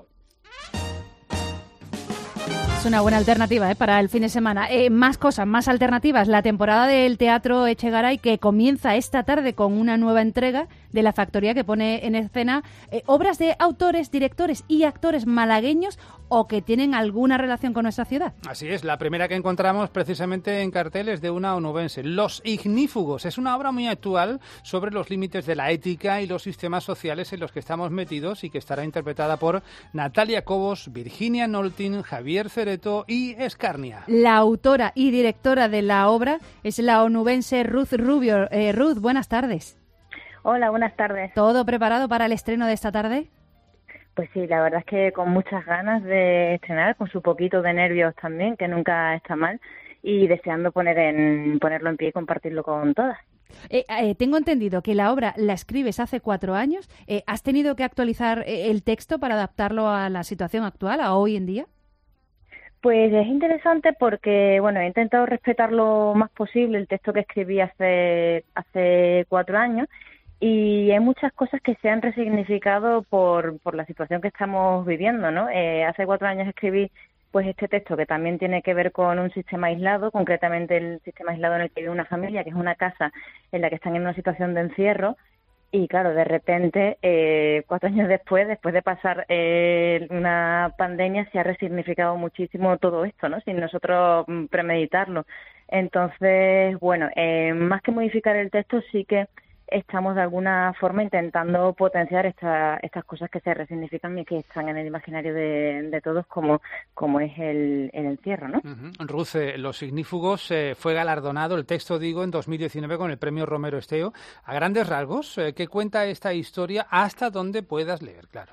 Es una buena alternativa, ¿eh?, para el fin de semana. Eh, más cosas, más alternativas. La temporada del Teatro Echegaray, que comienza esta tarde con una nueva entrega de La Factoría, que pone en escena eh, obras de autores, directores y actores malagueños o que tienen alguna relación con nuestra ciudad. Así es, la primera que encontramos precisamente en carteles de una onubense, Los Ignífugos. Es una obra muy actual sobre los límites de la ética y los sistemas sociales en los que estamos metidos y que estará interpretada por Natalia Cobos, Virginia Noltin, Javier Cereto y Escarnia. La autora y directora de la obra es la onubense Ruth Rubio. Eh, Ruth, buenas tardes. Hola, buenas tardes. ¿Todo preparado para el estreno de esta tarde? Pues sí, la verdad es que con muchas ganas de estrenar, con su poquito de nervios también, que nunca está mal, y deseando poner en ponerlo en pie y compartirlo con todas. Eh, eh, tengo entendido que la obra la escribes hace cuatro años. Eh, ¿Has tenido que actualizar eh, el texto para adaptarlo a la situación actual, a hoy en día? Pues es interesante porque, bueno, he intentado respetar lo más posible el texto que escribí hace, hace cuatro años. Y hay muchas cosas que se han resignificado por, por la situación que estamos viviendo, ¿no? Eh, hace cuatro años escribí pues este texto que también tiene que ver con un sistema aislado, concretamente el sistema aislado en el que vive una familia, que es una casa en la que están en una situación de encierro. Y claro, de repente, eh, cuatro años después, después de pasar eh, una pandemia, se ha resignificado muchísimo todo esto, ¿no? Sin nosotros premeditarlo. Entonces, bueno, eh, más que modificar el texto, sí que estamos de alguna forma intentando potenciar esta, estas cosas que se resignifican y que están en el imaginario de, de todos, como, como es el, el encierro, ¿no? Uh-huh. Ruth, eh, Los Ignífugos eh, fue galardonado, el texto digo, en dos mil diecinueve con el premio Romero Esteo. A grandes rasgos, eh, ¿qué cuenta esta historia hasta donde puedas leer, claro?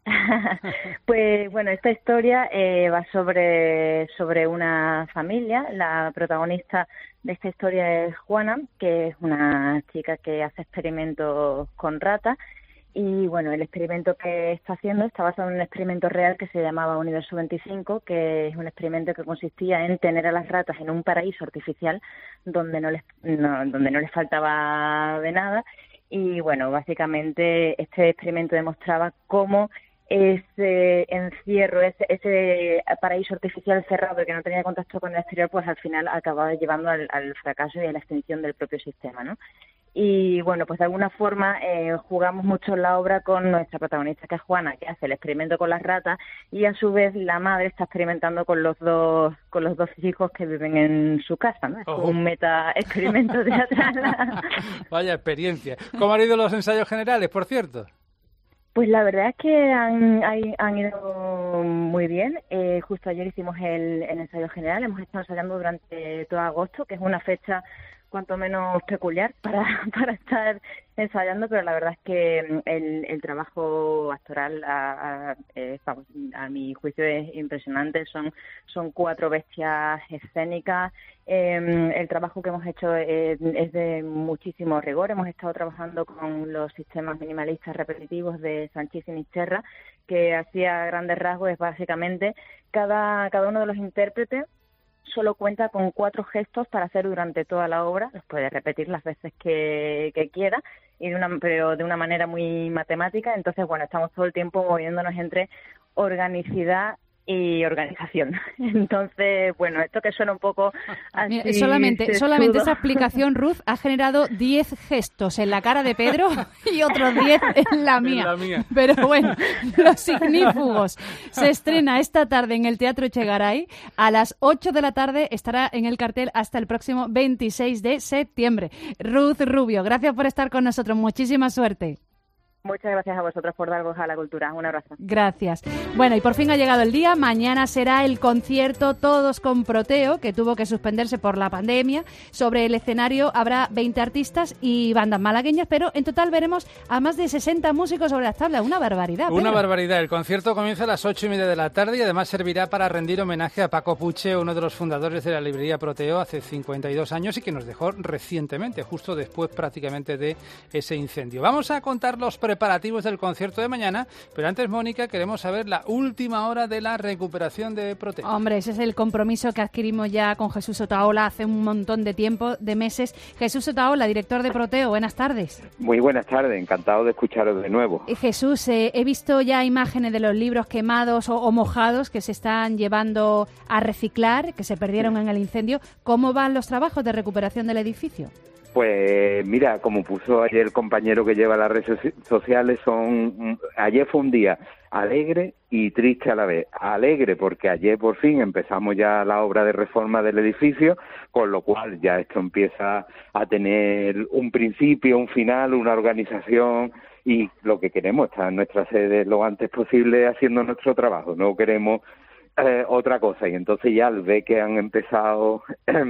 Pues bueno, esta historia eh, va sobre, sobre una familia. La protagonista de esta historia es Juana, que es una chica que hace experimentos con ratas. Y bueno, el experimento que está haciendo está basado en un experimento real que se llamaba Universo veinticinco, que es un experimento que consistía en tener a las ratas en un paraíso artificial donde no les, no, donde no les faltaba de nada. Y bueno, básicamente este experimento demostraba cómo ese encierro, ese, ese paraíso artificial cerrado que no tenía contacto con el exterior, pues al final acababa llevando al, al fracaso y a la extinción del propio sistema, ¿no? Y bueno, pues de alguna forma eh, jugamos mucho en la obra con nuestra protagonista, que es Juana, que hace el experimento con las ratas, y a su vez la madre está experimentando con los dos con los dos hijos que viven en su casa, ¿no? Es como un meta experimento teatral. Vaya experiencia. ¿Cómo han ido los ensayos generales, por cierto? Pues la verdad es que han, han ido muy bien. Eh, justo ayer hicimos el, el ensayo general. Hemos estado ensayando durante todo agosto, que es una fecha cuanto menos peculiar para, para estar ensayando, pero la verdad es que el, el trabajo actoral a, a, eh, a mi juicio es impresionante. Son, son cuatro bestias escénicas. Eh, el trabajo que hemos hecho es, es de muchísimo rigor. Hemos estado trabajando con los sistemas minimalistas repetitivos de Sanchis y Nisterra, que hacía grandes rasgos es básicamente cada, cada uno de los intérpretes solo cuenta con cuatro gestos para hacer durante toda la obra, los puede repetir las veces que, que quiera, y de una, pero de una manera muy matemática. Entonces, bueno, estamos todo el tiempo moviéndonos entre organicidad y organización. Entonces, bueno, esto que suena un poco así... Mira, solamente, solamente esa explicación, Ruth, ha generado diez gestos en la cara de Pedro y otros diez en la mía. En la mía. Pero bueno, Los Ignífugos se estrena esta tarde en el Teatro Echegaray. A las ocho de la tarde estará en el cartel hasta el próximo veintiséis de septiembre. Ruth Rubio, gracias por estar con nosotros. Muchísima suerte. Muchas gracias a vosotros por dar voz a la cultura. Un abrazo. Gracias. Bueno, y por fin ha llegado el día. Mañana será el concierto Todos con Proteo, que tuvo que suspenderse por la pandemia. Sobre el escenario habrá veinte artistas y bandas malagueñas, pero en total veremos a más de sesenta músicos sobre las tablas. Una barbaridad. Una Pedro. barbaridad. El concierto comienza a las ocho y media de la tarde y además servirá para rendir homenaje a Paco Puche, uno de los fundadores de la librería Proteo hace cincuenta y dos años y que nos dejó recientemente, justo después prácticamente de ese incendio. Vamos a contar los preparativos preparativos del concierto de mañana. Pero antes, Mónica, queremos saber la última hora de la recuperación de Proteo. Hombre, ese es el compromiso que adquirimos ya con Jesús Otaola hace un montón de tiempo, de meses. Jesús Otaola, director de Proteo, buenas tardes. Muy buenas tardes, encantado de escucharos de nuevo. Jesús, eh, he visto ya imágenes de los libros quemados o, o mojados que se están llevando a reciclar, que se perdieron en el incendio. ¿Cómo van los trabajos de recuperación del edificio? Pues mira, como puso ayer el compañero que lleva las redes sociales, son ayer fue un día alegre y triste a la vez. Alegre porque ayer por fin empezamos ya la obra de reforma del edificio, con lo cual ya esto empieza a tener un principio, un final, una organización, y lo que queremos estar en nuestra sede lo antes posible haciendo nuestro trabajo. No queremos eh, otra cosa, y entonces ya al ver que han empezado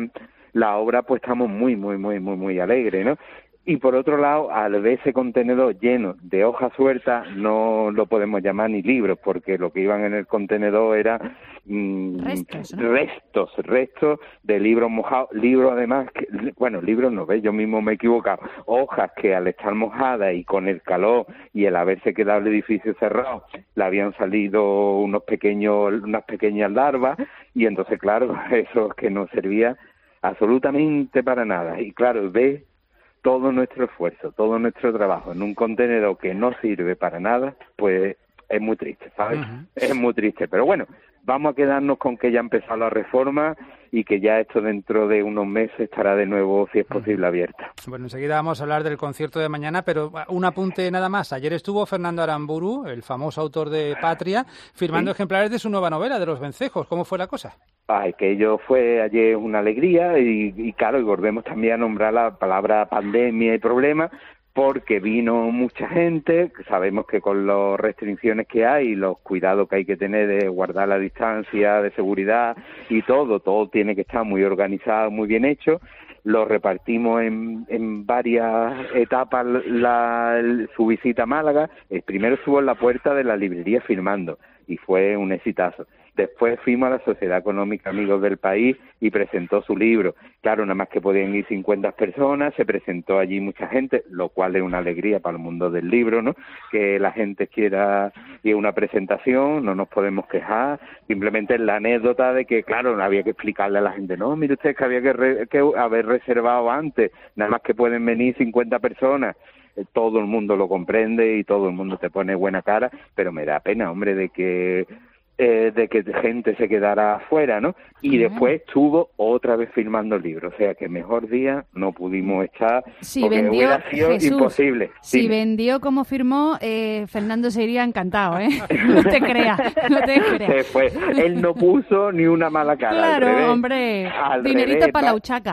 la obra, pues estamos muy, muy, muy, muy, muy alegres, ¿no? Y por otro lado, al ver ese contenedor lleno de hojas sueltas, no lo podemos llamar ni libros, porque lo que iban en el contenedor era mmm, restos, ¿no? restos, restos de libros mojados, libros además, que, bueno, libros no, ¿ves? Yo mismo me he equivocado, hojas que al estar mojadas y con el calor y el haberse quedado el edificio cerrado, le habían salido unos pequeños, unas pequeñas larvas, y entonces, claro, eso es que no servía absolutamente para nada. Y claro, ves todo nuestro esfuerzo, todo nuestro trabajo en un contenedor que no sirve para nada, pues es muy triste, ¿sabes? Uh-huh. Es muy triste, pero bueno, vamos a quedarnos con que ya ha empezado la reforma y que ya esto dentro de unos meses estará de nuevo, si es posible, abierta. Bueno, enseguida vamos a hablar del concierto de mañana, pero un apunte nada más. Ayer estuvo Fernando Aramburu, el famoso autor de Patria, firmando ¿Sí? ejemplares de su nueva novela, de Los Vencejos. ¿Cómo fue la cosa? Ay, que ello fue ayer una alegría y, y claro, y volvemos también a nombrar la palabra pandemia y problema, porque vino mucha gente, sabemos que con las restricciones que hay, los cuidados que hay que tener de guardar la distancia, de seguridad y todo, todo tiene que estar muy organizado, muy bien hecho. Lo repartimos en, en varias etapas la, la, su visita a Málaga. El primero estuvo en la puerta de la librería firmando y fue un exitazo. Después fuimos a la Sociedad Económica Amigos del País y presentó su libro. Claro, nada más que podían ir cincuenta personas, se presentó allí mucha gente, lo cual es una alegría para el mundo del libro, ¿no? Que la gente quiera ir a una presentación, no nos podemos quejar. Simplemente es la anécdota de que, claro, había que explicarle a la gente, no, mire usted que había que, re- que haber reservado antes, nada más que pueden venir cincuenta personas. Todo el mundo lo comprende y todo el mundo te pone buena cara, pero me da pena, hombre, de que... Eh, de que gente se quedara afuera, ¿no? Y uh-huh. después estuvo otra vez firmando el libro, o sea que mejor día no pudimos echar, si porque vendió, hubiera sido Jesús, imposible. Si Dime. vendió como firmó, eh, Fernando se iría encantado, ¿eh? No te creas, no te creas. Se fue. Él no puso ni una mala cara. Claro, al revés, hombre, al dinerito para la va. uchaca.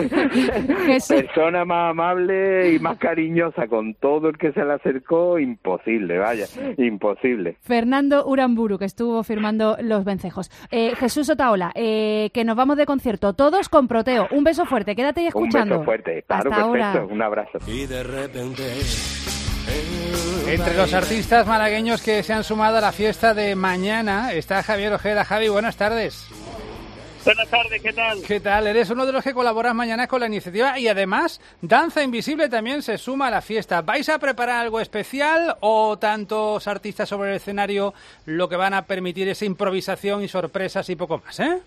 Persona más amable y más cariñosa con todo el que se le acercó, imposible, vaya, imposible. Fernando Uramburu, que estuvo firmando Los Vencejos. Eh, Jesús Otaola, eh, que nos vamos de concierto, todos con Proteo. Un beso fuerte, quédate ahí escuchando. Un beso fuerte, claro, Hasta perfecto, ahora. Un abrazo. Y de repente... Entre los artistas malagueños que se han sumado a la fiesta de mañana está Javier Ojeda. Javi, buenas tardes. Buenas tardes, ¿qué tal? ¿Qué tal? Eres uno de los que colaboras mañana con la iniciativa y además Danza Invisible también se suma a la fiesta. ¿Vais a preparar algo especial o tantos artistas sobre el escenario lo que van a permitir es improvisación y sorpresas y poco más, eh?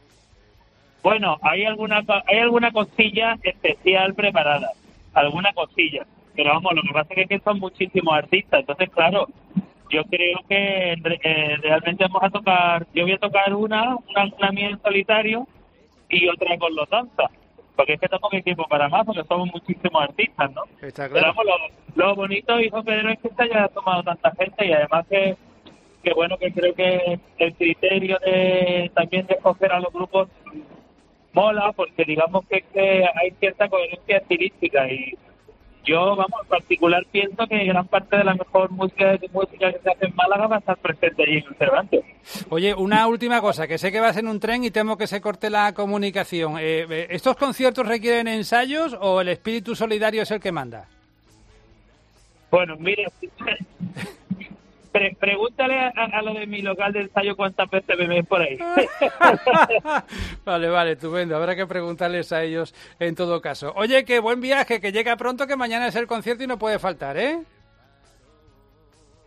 Bueno, hay alguna hay alguna cosilla especial preparada, alguna cosilla, pero vamos, lo que pasa es que son muchísimos artistas, entonces claro, yo creo que eh, realmente vamos a tocar, yo voy a tocar una, una, una mía en solitario y otra con los danzas, porque es que tampoco hay tiempo para más, porque somos muchísimos artistas, ¿no? Está claro. Pero vamos, lo, lo bonito, hijo Pedro, es que se haya tomado tanta gente y además que, que bueno, que creo que el criterio de también de escoger a los grupos mola, porque digamos que, que hay cierta coherencia estilística y yo, vamos, en particular pienso que gran parte de la mejor música, de música que se hace en Málaga va a estar presente allí en el Cervantes. Oye, una última cosa, que sé que vas en un tren y temo que se corte la comunicación. Eh, ¿Estos conciertos requieren ensayos o el espíritu solidario es el que manda? Bueno, mira, pre- pregúntale a, a lo de mi local de ensayo cuántas veces me ven por ahí. Vale, vale, estupendo. Habrá que preguntarles a ellos en todo caso. Oye, que buen viaje, que llega pronto, que mañana es el concierto y no puede faltar, ¿eh?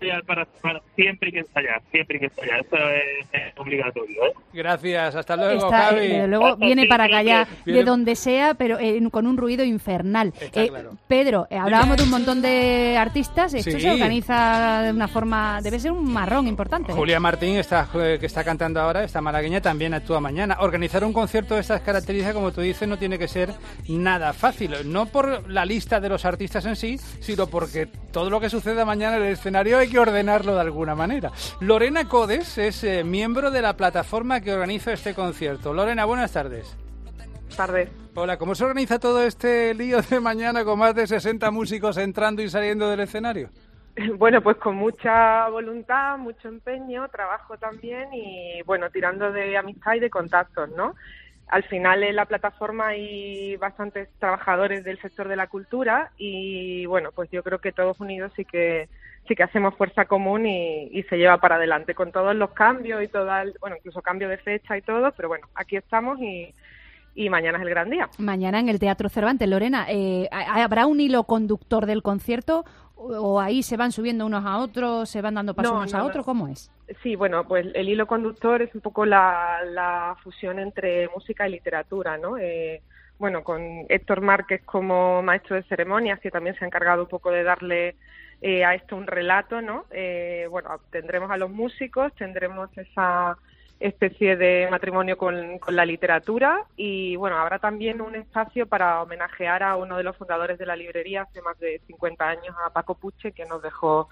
ensayar para, para siempre hay que ensayar, siempre hay que ensayar, eso es, es obligatorio, ¿eh? Gracias, hasta luego, Está, Javi. eh, luego viene para acá ya, Viene- de donde sea, pero eh, con un ruido infernal. Está Eh, claro. Pedro, eh, hablábamos de un montón de artistas, esto Sí. se organiza de una forma, debe ser un marrón importante. ¿eh? Julia Martín, está, eh, que está cantando ahora, esta malagueña, también actúa mañana. Organizar un concierto de estas características, como tú dices, no tiene que ser nada fácil. No por la lista de los artistas en sí, sino porque todo lo que suceda mañana en el escenario hay que ordenarlo de alguna manera. Lorena Codes es eh, miembro de la plataforma que organiza este concierto. Lorena, buenas tardes. Tardes. Hola, ¿cómo se organiza todo este lío de mañana con más de sesenta músicos entrando y saliendo del escenario? Bueno, pues con mucha voluntad, mucho empeño, trabajo también y, bueno, tirando de amistad y de contactos, ¿no? Al final en la plataforma hay bastantes trabajadores del sector de la cultura y, bueno, pues yo creo que todos unidos sí que sí que hacemos fuerza común y, y se lleva para adelante con todos los cambios y todo, el, bueno, incluso cambio de fecha y todo, pero bueno, aquí estamos y, y mañana es el gran día. Mañana en el Teatro Cervantes. Lorena, eh, ¿habrá un hilo conductor del concierto o, o ahí se van subiendo unos a otros, se van dando pasos No, unos no, a no. otros? ¿Cómo es? Sí, bueno, pues el hilo conductor es un poco la, la fusión entre música y literatura, ¿no? Eh, bueno, con Héctor Márquez como maestro de ceremonias, que también se ha encargado un poco de darle eh, a esto un relato, ¿no? Eh, bueno, tendremos a los músicos, tendremos esa especie de matrimonio con, con la literatura y, bueno, habrá también un espacio para homenajear a uno de los fundadores de la librería hace más de cincuenta años, a Paco Puche, que nos dejó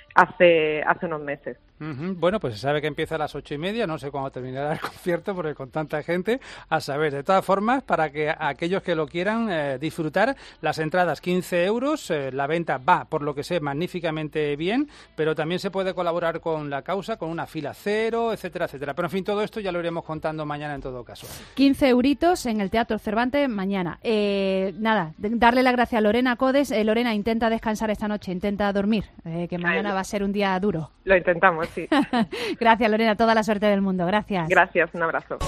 hace hace unos meses. Ujú. Bueno, pues se sabe que empieza a las ocho y media, no sé cuándo terminará el concierto porque con tanta gente, a saber. De todas formas, para que aquellos que lo quieran eh, disfrutar, las entradas quince euros, eh, la venta va, por lo que sé, magníficamente bien, pero también se puede colaborar con la causa, con una fila cero, etcétera, etcétera. Pero en fin, todo esto ya lo iremos contando mañana en todo caso. quince euritos en el Teatro Cervantes mañana. Eh, nada, de- darle las gracias a Lorena Codes. Eh, Lorena, intenta descansar esta noche, intenta dormir, eh, que mañana va a ser un día duro. Lo intentamos, sí. Gracias, Lorena, toda la suerte del mundo. Gracias. Gracias, un abrazo.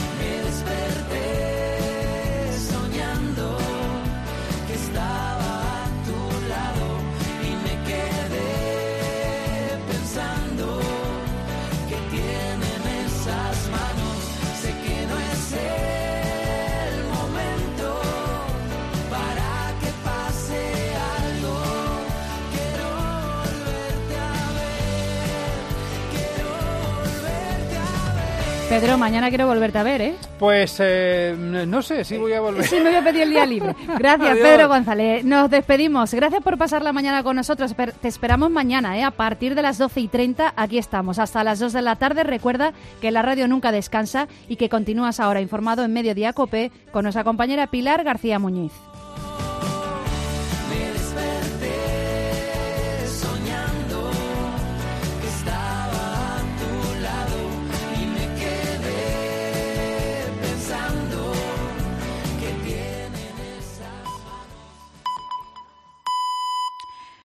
Soñando que estaba a tu lado y me quedé pensando que tienen esas manos. Sé que no es el momento para que pase algo. Quiero volverte a ver, quiero volverte a ver. Pedro, mañana quiero volverte a ver, ¿eh? Pues eh, no sé si voy a volver. Sí, me voy a pedir el día libre. Gracias, Adiós. Pedro González. Nos despedimos. Gracias por pasar la mañana con nosotros. Per- Te esperamos mañana, ¿eh? A partir de las doce y treinta, aquí estamos. Hasta las dos de la tarde. Recuerda que la radio nunca descansa y que continúas ahora informado en Mediodía COPE con nuestra compañera Pilar García Muñiz.